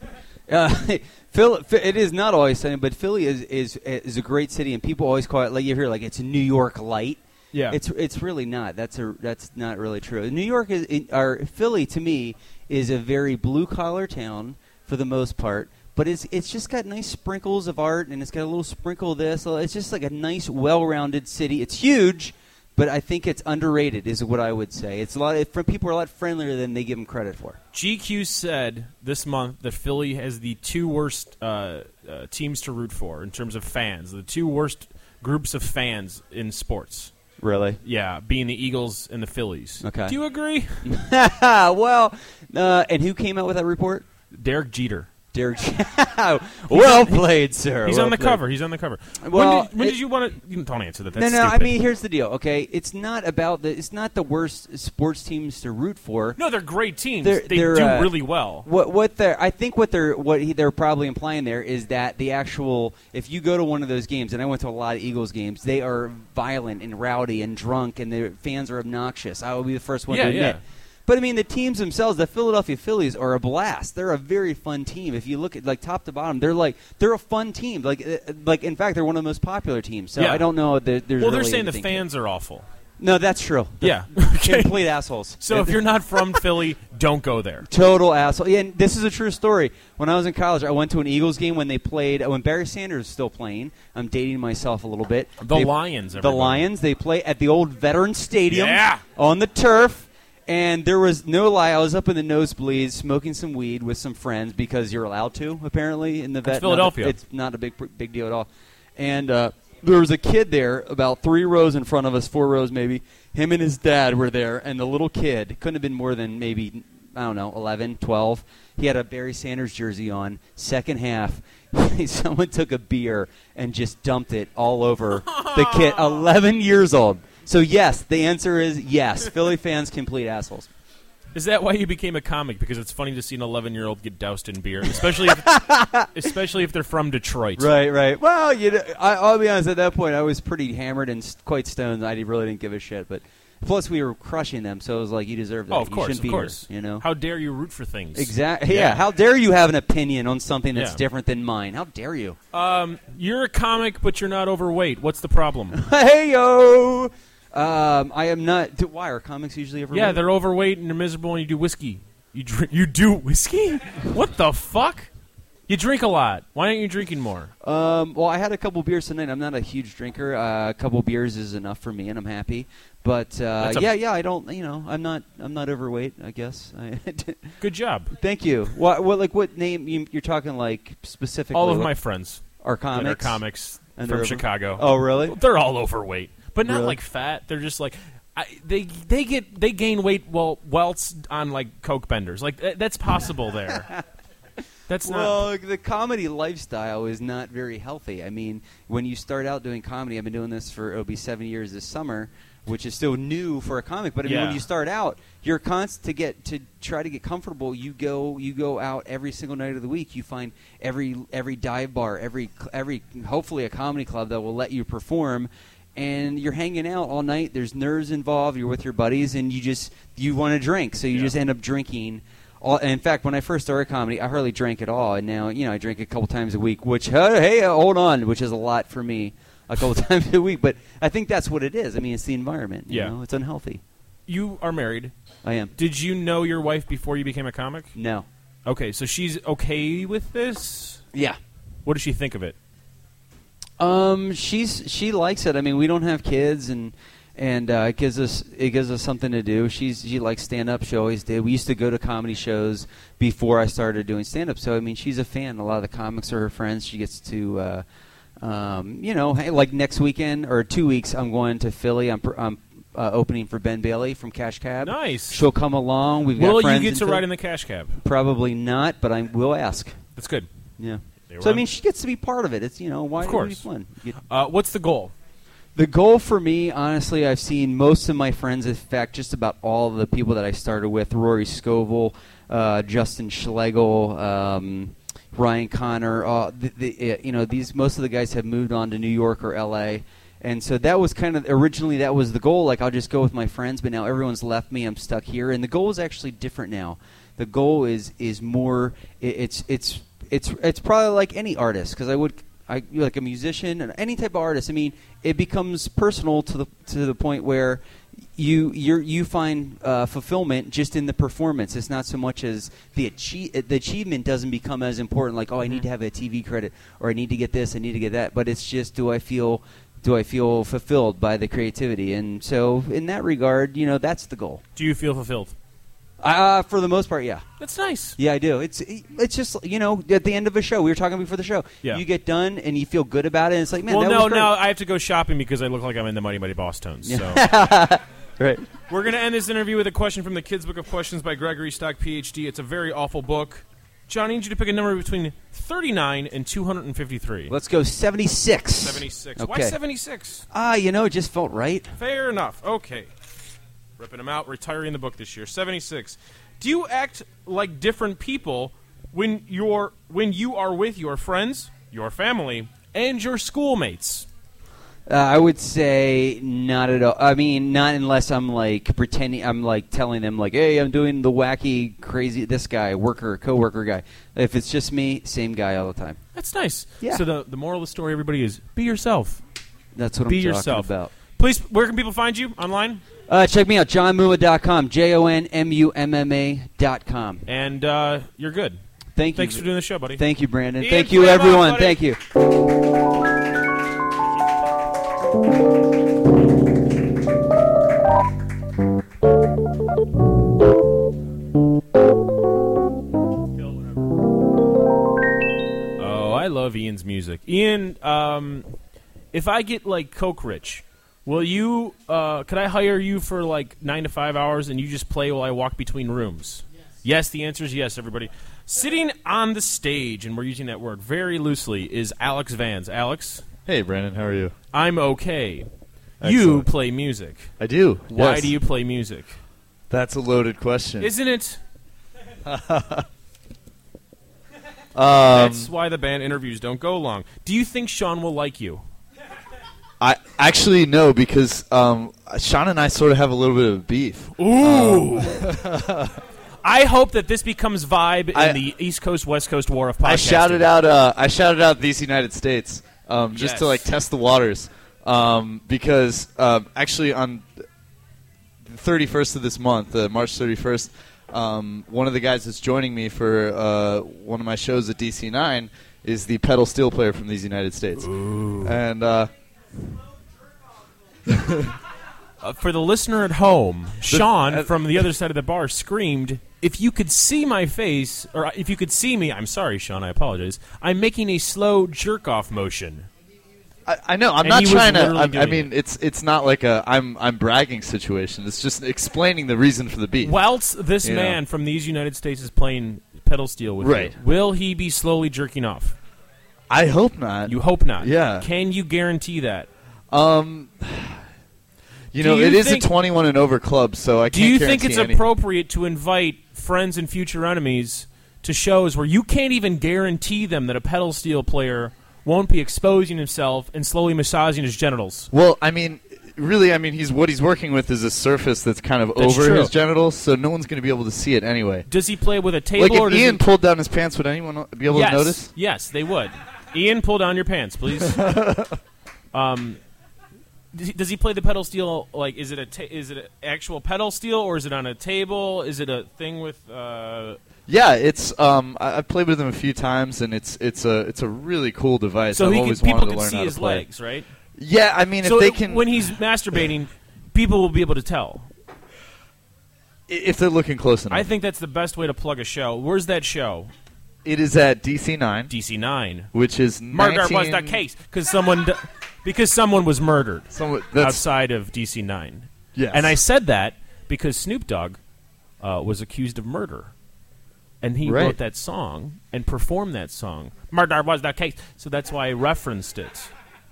It is not always sunny, but Philly is a great city, and people always call it, like you hear, like it's New York light. Yeah, it's really not. That's not really true. New York Philly to me is a very blue collar town for the most part, but it's just got nice sprinkles of art, and it's got a little sprinkle of this. It's just like a nice, well-rounded city. It's huge, but I think it's underrated, is what I would say. It's people are a lot friendlier than they give them credit for. GQ said this month that Philly has the 2 worst teams to root for in terms of fans. The 2 worst groups of fans in sports. Really? Yeah, being the Eagles and the Phillies. Okay. Do you agree? Well, and who came out with that report? Derek Jeter. Well played, sir. He's well on the played. cover. He's on the cover. Well, when did you want to? You don't answer that. That's no. stupid. I mean, here's the deal. Okay, it's not the worst sports teams to root for. No, they're great teams. They do really well. What they're probably implying there is that the actual, if you go to one of those games, and I went to a lot of Eagles games, they are violent and rowdy and drunk, and their fans are obnoxious. I will be the first one to admit. Yeah. But, I mean, the teams themselves, the Philadelphia Phillies, are a blast. They're a very fun team. If you look at, like, top to bottom, they're a fun team. Like in fact, they're one of the most popular teams. So I don't know. They're saying the fans are awful. No, that's true. Yeah. Complete assholes. So if you're not from Philly, don't go there. Total asshole. Yeah, and this is a true story. When I was in college, I went to an Eagles game when they played. When Barry Sanders was still playing. I'm dating myself a little bit. The Lions. The Everybody. Lions. They play at the old Veterans Stadium Yeah. on the turf. And there was no lie. I was up in the nosebleeds smoking some weed with some friends because you're allowed to, apparently, in the vet. It's Philadelphia. It's not a big deal at all. And there was a kid there about 3 rows in front of us, 4 rows maybe. Him and his dad were there, and the little kid couldn't have been more than maybe, I don't know, 11, 12. He had a Barry Sanders jersey on. Second half, someone took a beer and just dumped it all over the kid. 11 years old. So, yes, the answer is yes. Philly fans, complete assholes. Is that why you became a comic? Because it's funny to see an 11-year-old get doused in beer, especially if they're from Detroit. Right. Well, I'll be honest. At that point, I was pretty hammered and quite stoned. I really didn't give a shit. But plus, we were crushing them, so it was like, you deserve that. Oh, of course, you shouldn't of be course. Here, you know? How dare you root for things? Exactly. Yeah. How dare you have an opinion on something that's Yeah. different than mine? How dare you? You're a comic, but you're not overweight. What's the problem? Hey yo. I am not. Why are comics usually overweight? Yeah, they're overweight and they're miserable, and you do whiskey. You do whiskey? What the fuck? You drink a lot. Why aren't you drinking more? Well, I had a couple beers tonight. I'm not a huge drinker. A couple beers is enough for me, and I'm happy. But I don't. I'm not overweight. I guess. Good job. Thank you. What name you're talking like specifically? All of my friends are comics. that are comics And from they're Chicago. Oh, really? They're all overweight, but not Really? like fat. They're just like they gain weight whilst on like coke benders. Like that's possible there. That's not. Well, the comedy lifestyle is not very healthy. I mean, when you start out doing comedy, I've been doing this for it'll be 7 years this summer, which is still new for a comic. But I mean, Yeah. when you start out, you're constant to try to get comfortable. You go out every single night of the week. You find every dive bar, every hopefully a comedy club that will let you perform. And you're hanging out all night. There's nerves involved. You're with your buddies, and you want to drink, so you just end up drinking. And in fact, when I first started comedy, I hardly drank at all, and now I drink a couple times a week. Which hold on, which is a lot for me, a couple times a week. But I think that's what it is. I mean, it's the environment. You know? It's unhealthy. You are married. I am. Did you know your wife before you became a comic? No. Okay, so she's okay with this? Yeah. What does she think of it? She likes it. I mean, we don't have kids, and it gives us something to do. She likes stand up. She always did. We used to go to comedy shows before I started doing stand up. So I mean, she's a fan. A lot of the comics are her friends. She gets to, hey, like next weekend or 2 weeks, I'm going to Philly. I'm opening for Ben Bailey from Cash Cab. Nice. She'll come along. We've got Will friends you get to Philly. ride in the Cash Cab? Probably not, but I will ask. That's good. Yeah. They So I run. mean, she gets to be part of it. It's why Of it would course. be fun. What's the goal? The goal for me, honestly, I've seen most of my friends, in fact, just about all of the people that I started with, Rory Scovel, Justin Schlegel, Ryan Connor, most of the guys have moved on to New York or L.A., and so that was kind of, originally that was the goal, like I'll just go with my friends, but now everyone's left me, I'm stuck here, and the goal is actually different now. The goal is more, it's probably like any artist, because like a musician and any type of artist. I mean, it becomes personal to the point where you find fulfillment just in the performance. It's not so much as the achievement doesn't become as important. Like, I need to have a TV credit, or I need to get this, I need to get that. But it's just, do I feel fulfilled by the creativity? And so, in that regard, that's the goal. Do you feel fulfilled? For the most part, yeah. That's nice. Yeah, I do. It's just, at the end of a show, we were talking before the show. Yeah. You get done and you feel good about it, and it's like, man, Well, that was great. no, I have to go shopping because I look like I'm in the Mighty Mighty Boss Tones. So. Right. We're going to end this interview with a question from the Kids Book of Questions by Gregory Stock, Ph.D. It's a very awful book. John, I need you to pick a number between 39 and 253. Let's go 76. 76. Okay. Why 76? It just felt right. Fair enough. Okay. Ripping them out, retiring the book this year. 76. Do you act like different people when you are with your friends, your family, and your schoolmates? I would say not at all. I mean, not unless I'm like pretending. I'm like telling them like, "Hey, I'm doing the wacky, crazy this guy, coworker guy." If it's just me, same guy all the time. That's nice. Yeah. So the moral of the story, everybody, is be yourself. That's what Be I'm talking yourself. about. Please, where can people find you online? Check me out, johnmumma.com, JONMUMMA.com. And you're good. Thank you. Thanks for doing the show, buddy. Thank you, Brandon. Ian, Thank you, play 'em out, everyone. buddy. Thank you. Oh, I love Ian's music. Ian, if I get like Coke Rich, will you? Could I hire you for like 9 to 5 hours and you just play while I walk between rooms? Yes, the answer is yes, everybody. Sitting on the stage, and we're using that word very loosely, is Alex Vans. Alex? Hey, Brandon, how are you? I'm okay. You Excellent. play music. I do. Why Yes. do you play music? That's a loaded question. Isn't it? Um, That's why the band interviews don't go long. Do you think Sean will like you? I actually no, because Sean and I sort of have a little bit of beef. Ooh. I hope that this becomes vibe in I- the East Coast West Coast war of podcasting. I shouted out these United States just Yes. to like test the waters because actually on the 31st of this month, March 31st, one of the guys that's joining me for one of my shows at DC9 is the pedal steel player from these United States. Ooh. And For the listener at home, Sean uh, from the other side of the bar screamed, "If you could see my face, or if you could see me," I'm sorry, Sean, I apologize. I'm making a slow jerk-off motion. I know. I'm And not he was trying to. literally I doing mean, it's not like a I'm bragging situation. It's just explaining the reason for the beef. Whilst this You know. man from these United States is playing pedal steel with Right. you, will he be slowly jerking off? I hope not. You hope not. Yeah. Can you guarantee that? You Do know, you it is think- a 21 and over club, so I Do can't you guarantee think it's anything. appropriate to invite friends and future enemies to shows where you can't even guarantee them that a pedal steel player won't be exposing himself and slowly massaging his genitals? Well, I mean, really, I mean, what he's working with is a surface that's kind of That's over true. his genitals, so no one's going to be able to see it anyway. Does he play with a table? Like or if does Ian he... pulled down his pants, would anyone be able yes. to notice? Yes, they would. Ian, pull down your pants, please. Does he play the pedal steel? Like, is it is it an actual pedal steel, or is it on a table? Is it a thing with? Yeah, it's. I've played with him a few times, and it's a really cool device. So I've he always people wanted to can learn see how his to play. legs, right? Yeah, I mean, So if they can, when he's masturbating, people will be able to tell. if they're looking close enough. I think that's the best way to plug a show. Where's that show? It is at DC9, DC9. which is Murder 19 was the case because someone was murdered That's outside of DC9. yes. And I said that because Snoop Dogg was accused of murder. And he Right. wrote that song and performed that song. Murder was the case. So that's why I referenced it.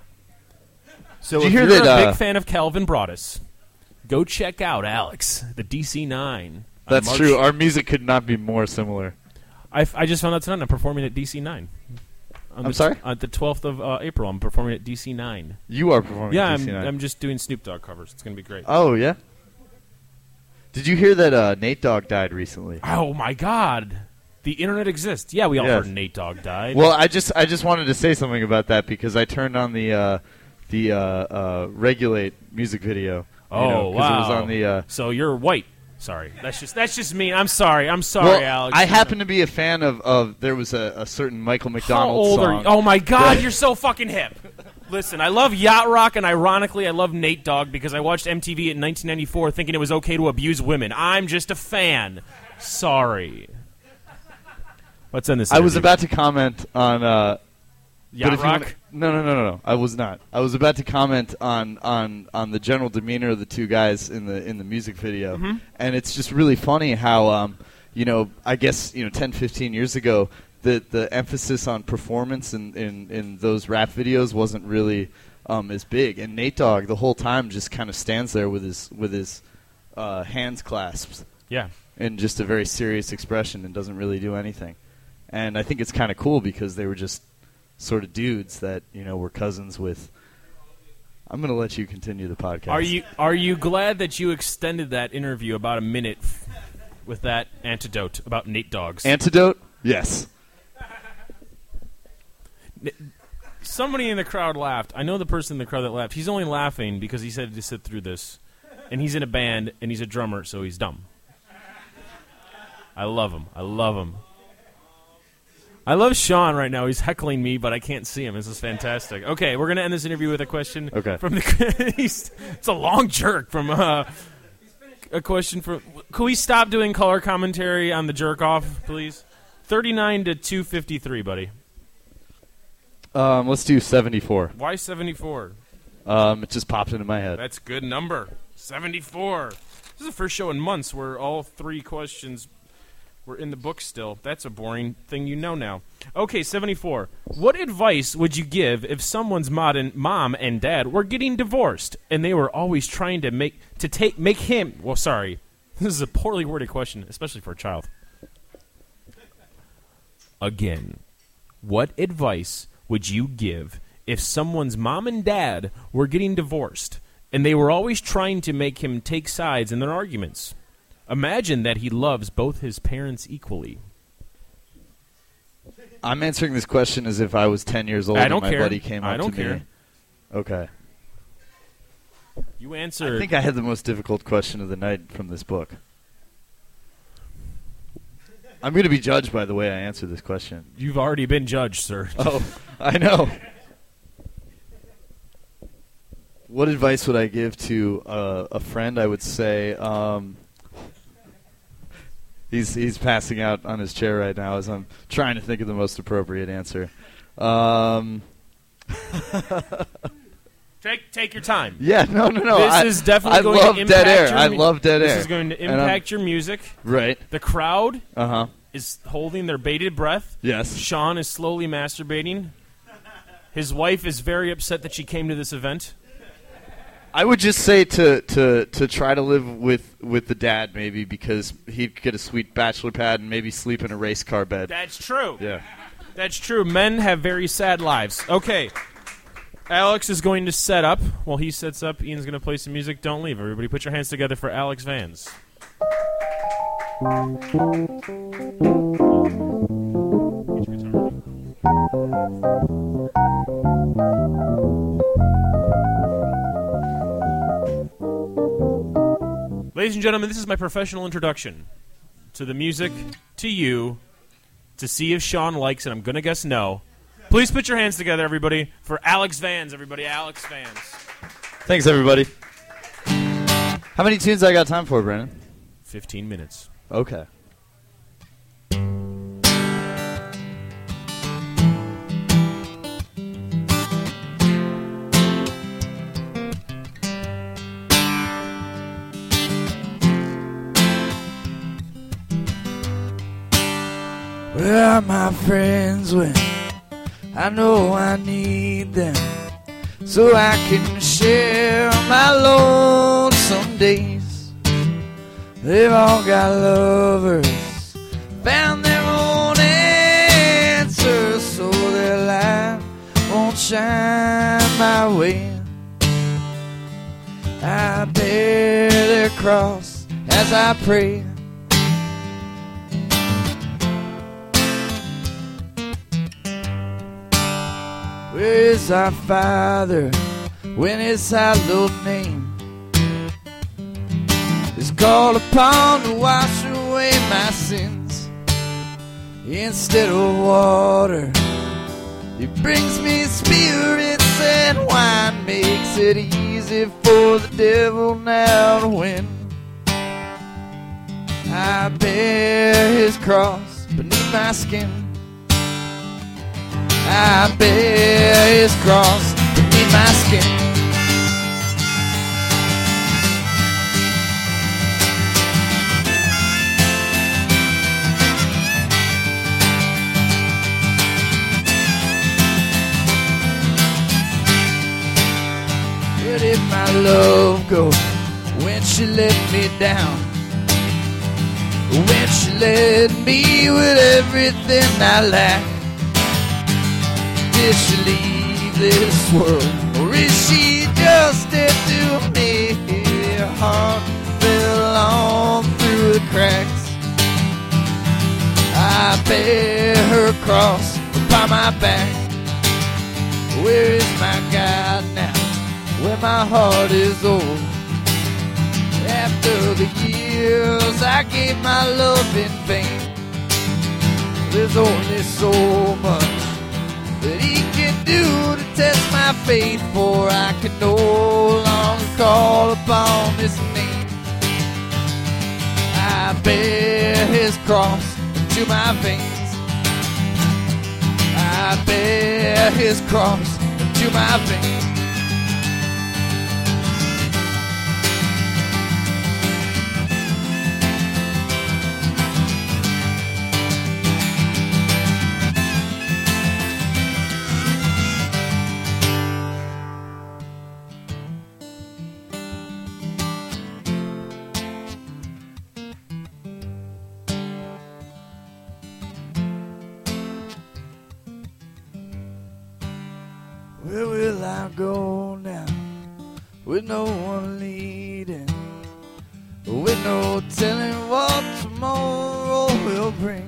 So Did if you hear you're that, a big fan of Calvin Broadus, go check out Alex, the DC9. on That's March- true. Our music could not be more similar. I just found out tonight I'm performing at DC9. I'm sorry? On the 12th of April, I'm performing at DC9. You are performing Yeah, at DC9. I'm just doing Snoop Dogg covers. It's going to be great. Oh, yeah? Did you hear that Nate Dogg died recently? Oh, my God. The internet exists. Yeah, we all Yes. heard Nate Dogg died. Well, I just wanted to say something about that because I turned on the Regulate music video. Oh, because wow. it was on the. So you're white. Sorry. That's just mean. I'm sorry. I'm Well, sorry, Alex. I happen to be a fan of there was a certain Michael How McDonald old song. are you? Oh, my God. You're so fucking hip. Listen, I love yacht rock, and ironically, I love Nate Dogg because I watched MTV in 1994 thinking it was okay to abuse women. I'm just a fan. Sorry. Let's end this I was interview. about to comment on. But Yacht if you rock? wanna- No. I was not. I was about to comment on the general demeanor of the two guys in the music video, Mm-hmm. and it's just really funny how I guess 10, 15 years ago the emphasis on performance in those rap videos wasn't really as big, and Nate Dogg the whole time just kind of stands there with his hands clasped Yeah. in just a very serious expression and doesn't really do anything. And I think it's kind of cool because they were just sort of dudes that were cousins with. I'm going to let you continue the podcast. Are you glad that you extended that interview about a minute with that antidote about Nate Dogg's? Antidote? Yes. Somebody in the crowd laughed. I know the person in the crowd that laughed. He's only laughing because he said to sit through this. and he's in a band, and he's a drummer, so he's dumb. I love him. I love him. I love Sean right now. He's heckling me, but I can't see him. This is fantastic. Okay, we're going to end this interview with a question. Okay. From the. It's a long jerk from a question from. Can we stop doing color commentary on the jerk off, please? 39 to 253, buddy. Let's do 74. Why 74? It just popped into my head. That's a good number. 74. This is the first show in months where all 3 questions were in the book still. That's a boring thing you know now. Okay, 74. What advice would you give if someone's mom and dad were getting divorced and they were always trying to make him... Well, sorry. This is a poorly worded question, especially for a child. Again, what advice would you give if someone's mom and dad were getting divorced and they were always trying to make him take sides in their arguments? Imagine that he loves both his parents equally. I'm answering this question as if I was 10 years old I don't and my care. buddy came I up don't to care. me. Okay. You answered. I think I had the most difficult question of the night from this book. I'm going to be judged by the way I answer this question. You've already been judged, sir. Oh, I know. What advice would I give to a friend? I would say he's passing out on his chair right now as I'm trying to think of the most appropriate answer. Take your time. Yeah, no. This is definitely going to impact dead air. your I love dead air. This is going to impact your music. Right. The crowd Uh-huh. is holding their bated breath. Yes. Sean is slowly masturbating. His wife is very upset that she came to this event. I would just say to try to live with the dad maybe because he'd get a sweet bachelor pad and maybe sleep in a race car bed. That's true. Yeah. That's true. Men have very sad lives. Okay. Alex is going to set up. While he sets up, Ian's going to play some music. Don't leave. Everybody put your hands together for Alex Vans. Ladies and gentlemen, this is my professional introduction to the music, to you, to see if Sean likes it. I'm going to guess no. Please put your hands together, everybody, for Alex Vans, everybody. Alex Vans. Thanks, everybody. How many tunes I got time for, Brandon? 15 minutes. Okay. Where are my friends when I know I need them, so I can share my lonesome days? They've all got lovers, found their own answers, so their light won't shine my way. I bear their cross as I pray. Where is our Father when His hallowed name is called upon to wash away my sins? Instead of water, He brings me spirits, and wine makes it easy for the devil now to win. I bear His cross beneath my skin. I bear His cross beneath my skin. Where did my love go when she let me down? When she led me with everything I lack? Did she leave this world, or is she just dead to me? Her heart fell on through the cracks. I bear her cross upon my back. Where is my God now, when my heart is old? I gave my love in vain. There's only so much that he can do to test my faith, for I can no longer call upon his name. I bear his cross into my veins. I bear his cross into my veins. Where will I go now, with no one leading, with no telling what tomorrow will bring?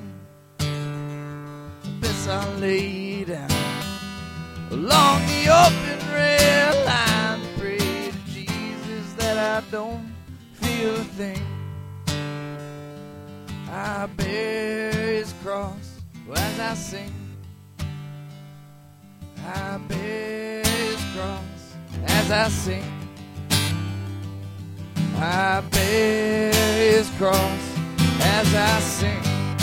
I guess I'll lay down along the open rail line, pray to Jesus that I don't feel a thing. I bear his cross as I sing. I bear his cross as I sing. I bear his cross as I sing.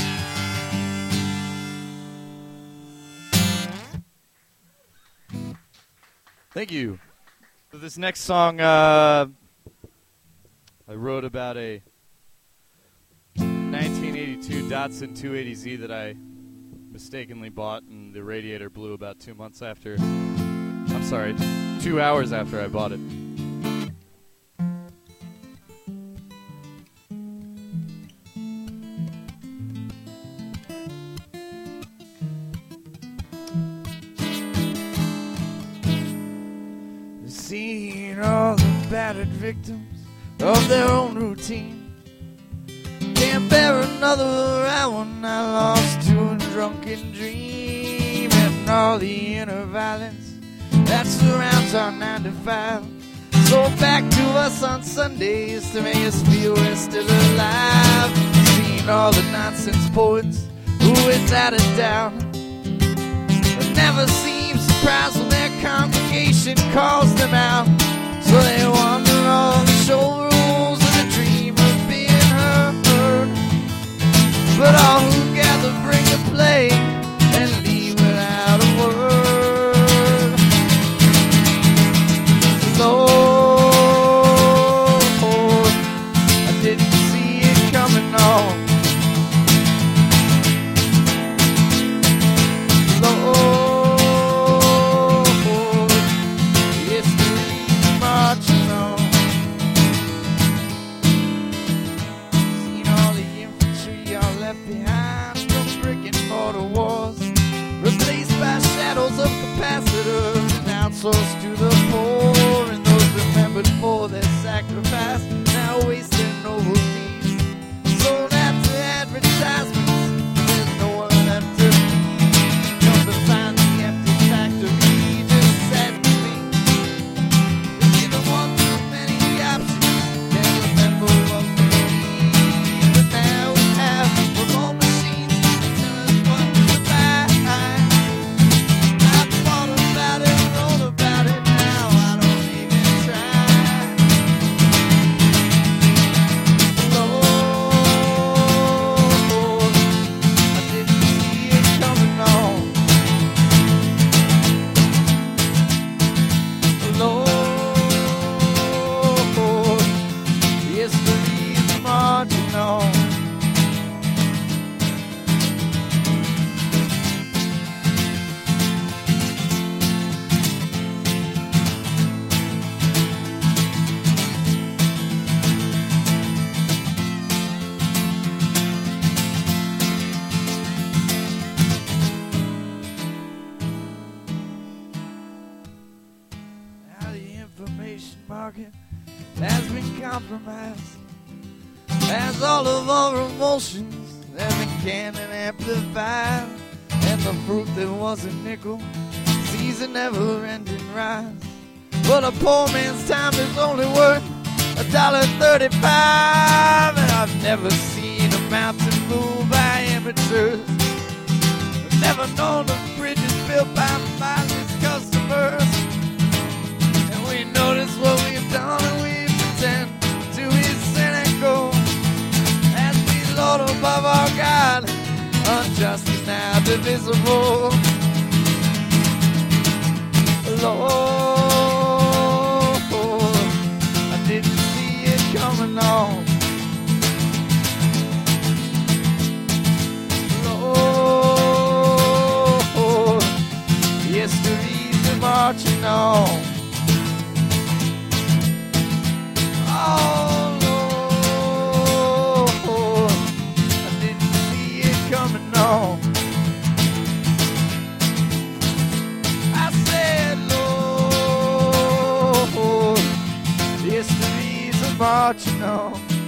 Thank you. So this next song I wrote about a 1982 Datsun 280Z that I mistakenly bought, and the radiator blew about 2 months after. I'm sorry, 2 hours after I bought it. Seeing all the battered victims of their own routine. Can't bear another hour I lost to a drunken dream, and all the inner violence that surrounds our 9 to 5. So back to us on Sundays to make us feel we're still alive. Seeing all the nonsense poets who without a doubt never seem surprised when their congregation calls them out. So they wander all the showrooms with a dream of being heard. But all who gather bring a play and leave without a word. Lord, I didn't see it coming on. Lord, history's marching on. Seen all the infantry y'all left behind from brick and mortar wars, replaced by shadows of capacitors and outsourced to the poor, and those remembered for their sacrifice now wasting noble deeds, sold out to advertisements. There's no one left to feed. Come to find the empty factory just saddens me. There's either one too many options, can't remember what we need. But now we have remote machines to tell us what to buy. I've thought about it, wrote about it, now I don't even try. Lord, I didn't see it coming on. Lord, history's marching on. Now the information market has been compromised, as all of our emotions have been canned and amplified, and the fruit that was a nickel sees a never-ending rise. But a poor man's time is only worth $1.35, and I've never seen a mountain moved by amateurs. I've never known of bridges built by mindless customers. And we notice what we've done and we pretend to be cynical as we lord above our God, unjust and now divisible. Lord, I didn't see it coming on. Lord, yesterday's are marching on. Oh, Lord, I didn't see it coming on. I said, Lord, yesterday's are marching on.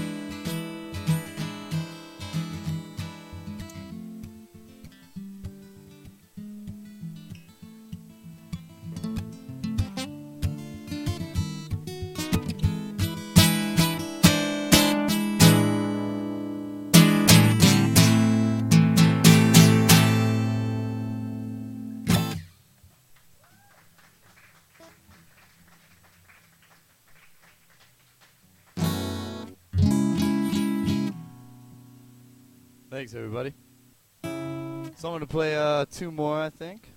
Thanks, everybody. So I'm going to play 2 more, I think.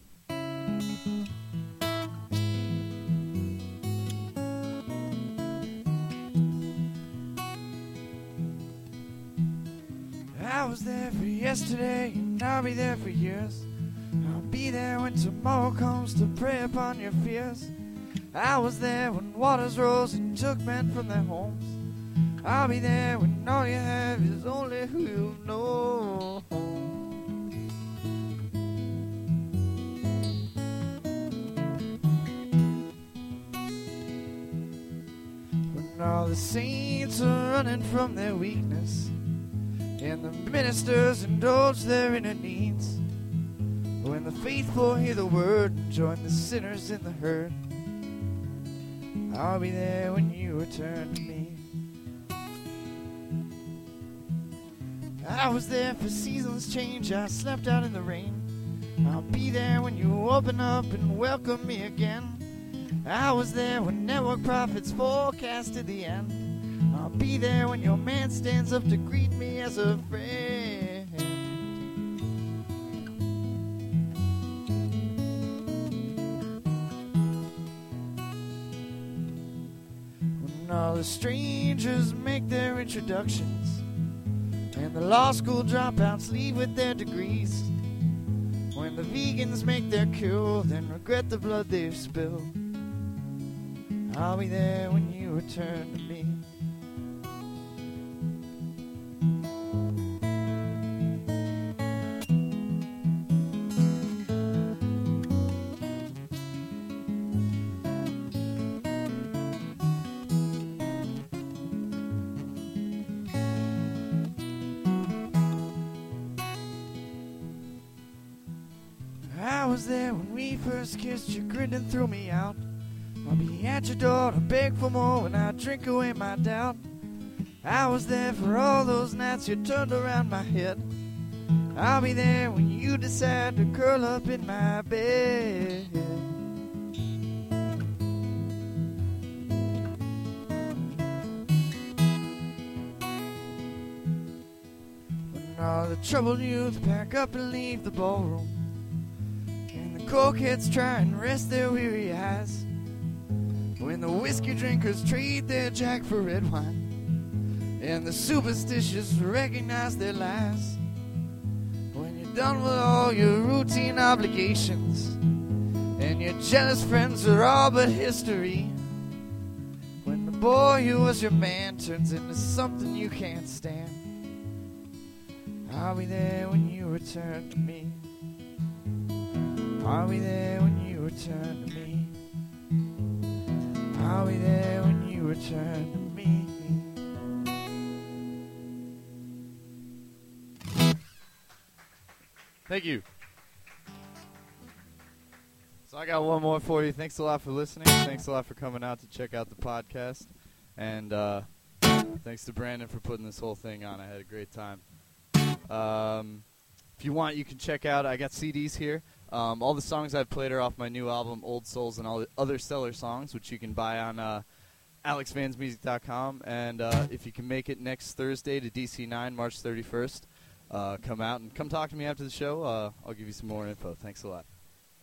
I was there for yesterday, and I'll be there for years. I'll be there when tomorrow comes to prey upon your fears. I was there when waters rose and took men from their homes. I'll be there when all you have is only who you know. When all the saints are running from their weakness, and the ministers indulge their inner needs. When the faithful hear the word and join the sinners in the herd, I'll be there when you return to me. I was there for seasons change, I slept out in the rain. I'll be there when you open up and welcome me again. I was there when network prophets forecasted the end. I'll be there when your man stands up to greet me as a friend. When all the strangers make their introductions, and the law school dropouts leave with their degrees. When the vegans make their cure, then regret the blood they've spilled. I'll be there when you return to me. I was there when we first kissed, you grinned and threw me out. I'll be at your door to beg for more when I drink away my doubt. I was there for all those nights you turned around my head. I'll be there when you decide to curl up in my bed. When all the troubled youth pack up and leave the ballroom, and the cokeheads try and rest their weary eyes. When the whiskey drinkers trade their jack for red wine, and the superstitious recognize their lies. When you're done with all your routine obligations, and your jealous friends are all but history. When the boy who was your man turns into something you can't stand, I'll be there when you return to me. I'll be there when you return to me. I'll be there when you return to me. Thank you. So I got one more for you. Thanks a lot for listening. Thanks a lot for coming out to check out the podcast. And thanks to Brandon for putting this whole thing on. I had a great time. If you want, you can check out, I got CDs here. All the songs I've played are off my new album, Old Souls, and all the other stellar songs, which you can buy on AlexVansMusic.com. And if you can make it next Thursday to DC9, March 31st, come out and come talk to me after the show. I'll give you some more info. Thanks a lot.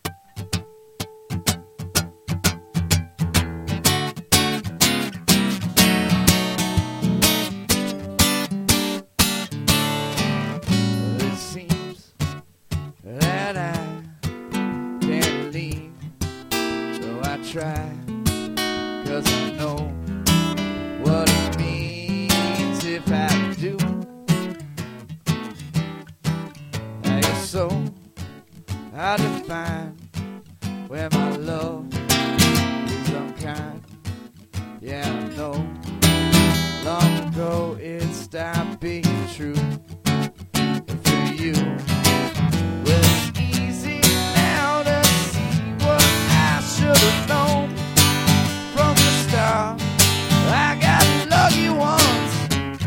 It seems that I can't leave, so I try, 'cause I know what it means if I do. Now you're so hard to find when my love is unkind. Yeah, I know long ago it stopped being true. For you, well, it's easy now to see what I should have known from the start. I got lucky once,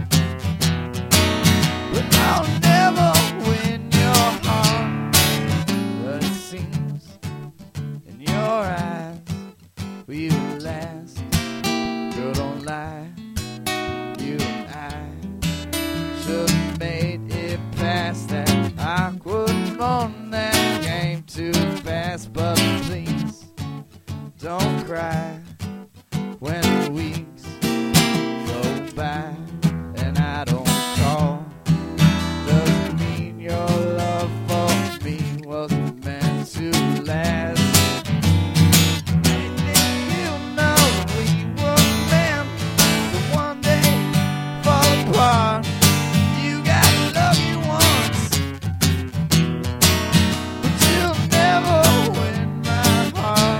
but I'll never win your heart. But it seems in your eyes we will last. Girl, don't lie, you and I should have made it past that awkward moment that came too fast. But please don't cry when the weeks go by and I don't call. Doesn't mean your love for me wasn't meant to last. You know we were meant to one day fall apart. You got lucky once, but you'll never win my heart.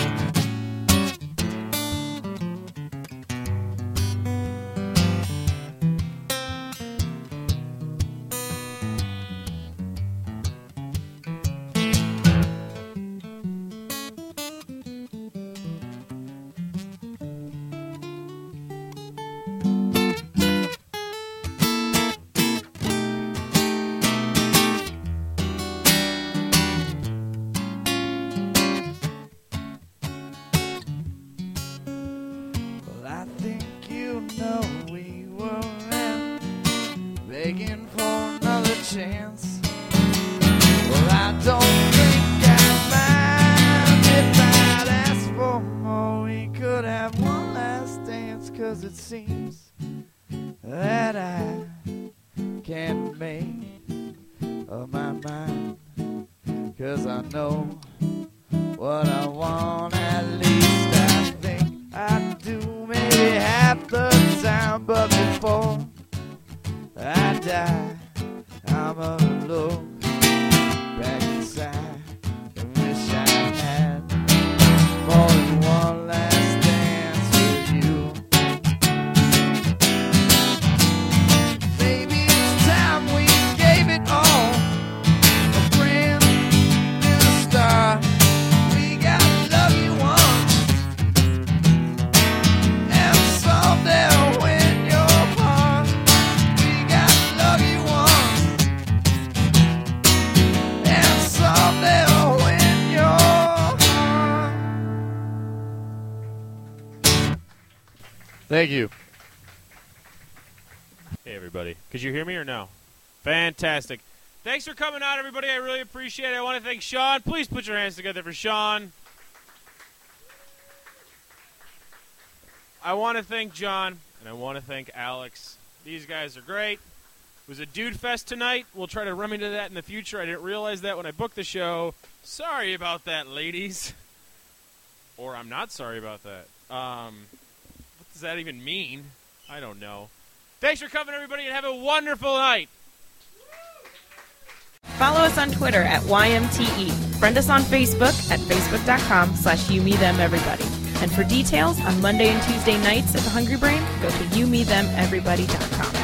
Well, I think you know we were meant, begging for another chance. Well, I don't think I mind if I'd ask for more. We could have one last dance, 'cause it seems that I can't make up my mind. 'Cause I know what I want, at least I think I do, maybe half the time. But before I die, I'ma look back inside and wish I had more than one last dance with you. Maybe it's time we gave it all a brand new start. We got lucky once, and someday I'll win your heart. We got lucky once, and someday I'll win your heart. Thank you. Hey, everybody. Could you hear me or no? Fantastic. Thanks for coming out, everybody. I really appreciate it. I want to thank Sean. Please put your hands together for Sean. I want to thank John, and I want to thank Alex. These guys are great. It was a dude fest tonight. We'll try to remedy that in the future. I didn't realize that when I booked the show. Sorry about that, ladies. Or I'm not sorry about that. What does that even mean? I don't know. Thanks for coming, everybody, and have a wonderful night. Follow us on Twitter at YMTE. Friend us on Facebook at facebook.com/YouMeThemEverybody. And for details on Monday and Tuesday nights at the Hungry Brain, go to YouMeThemEverybody.com.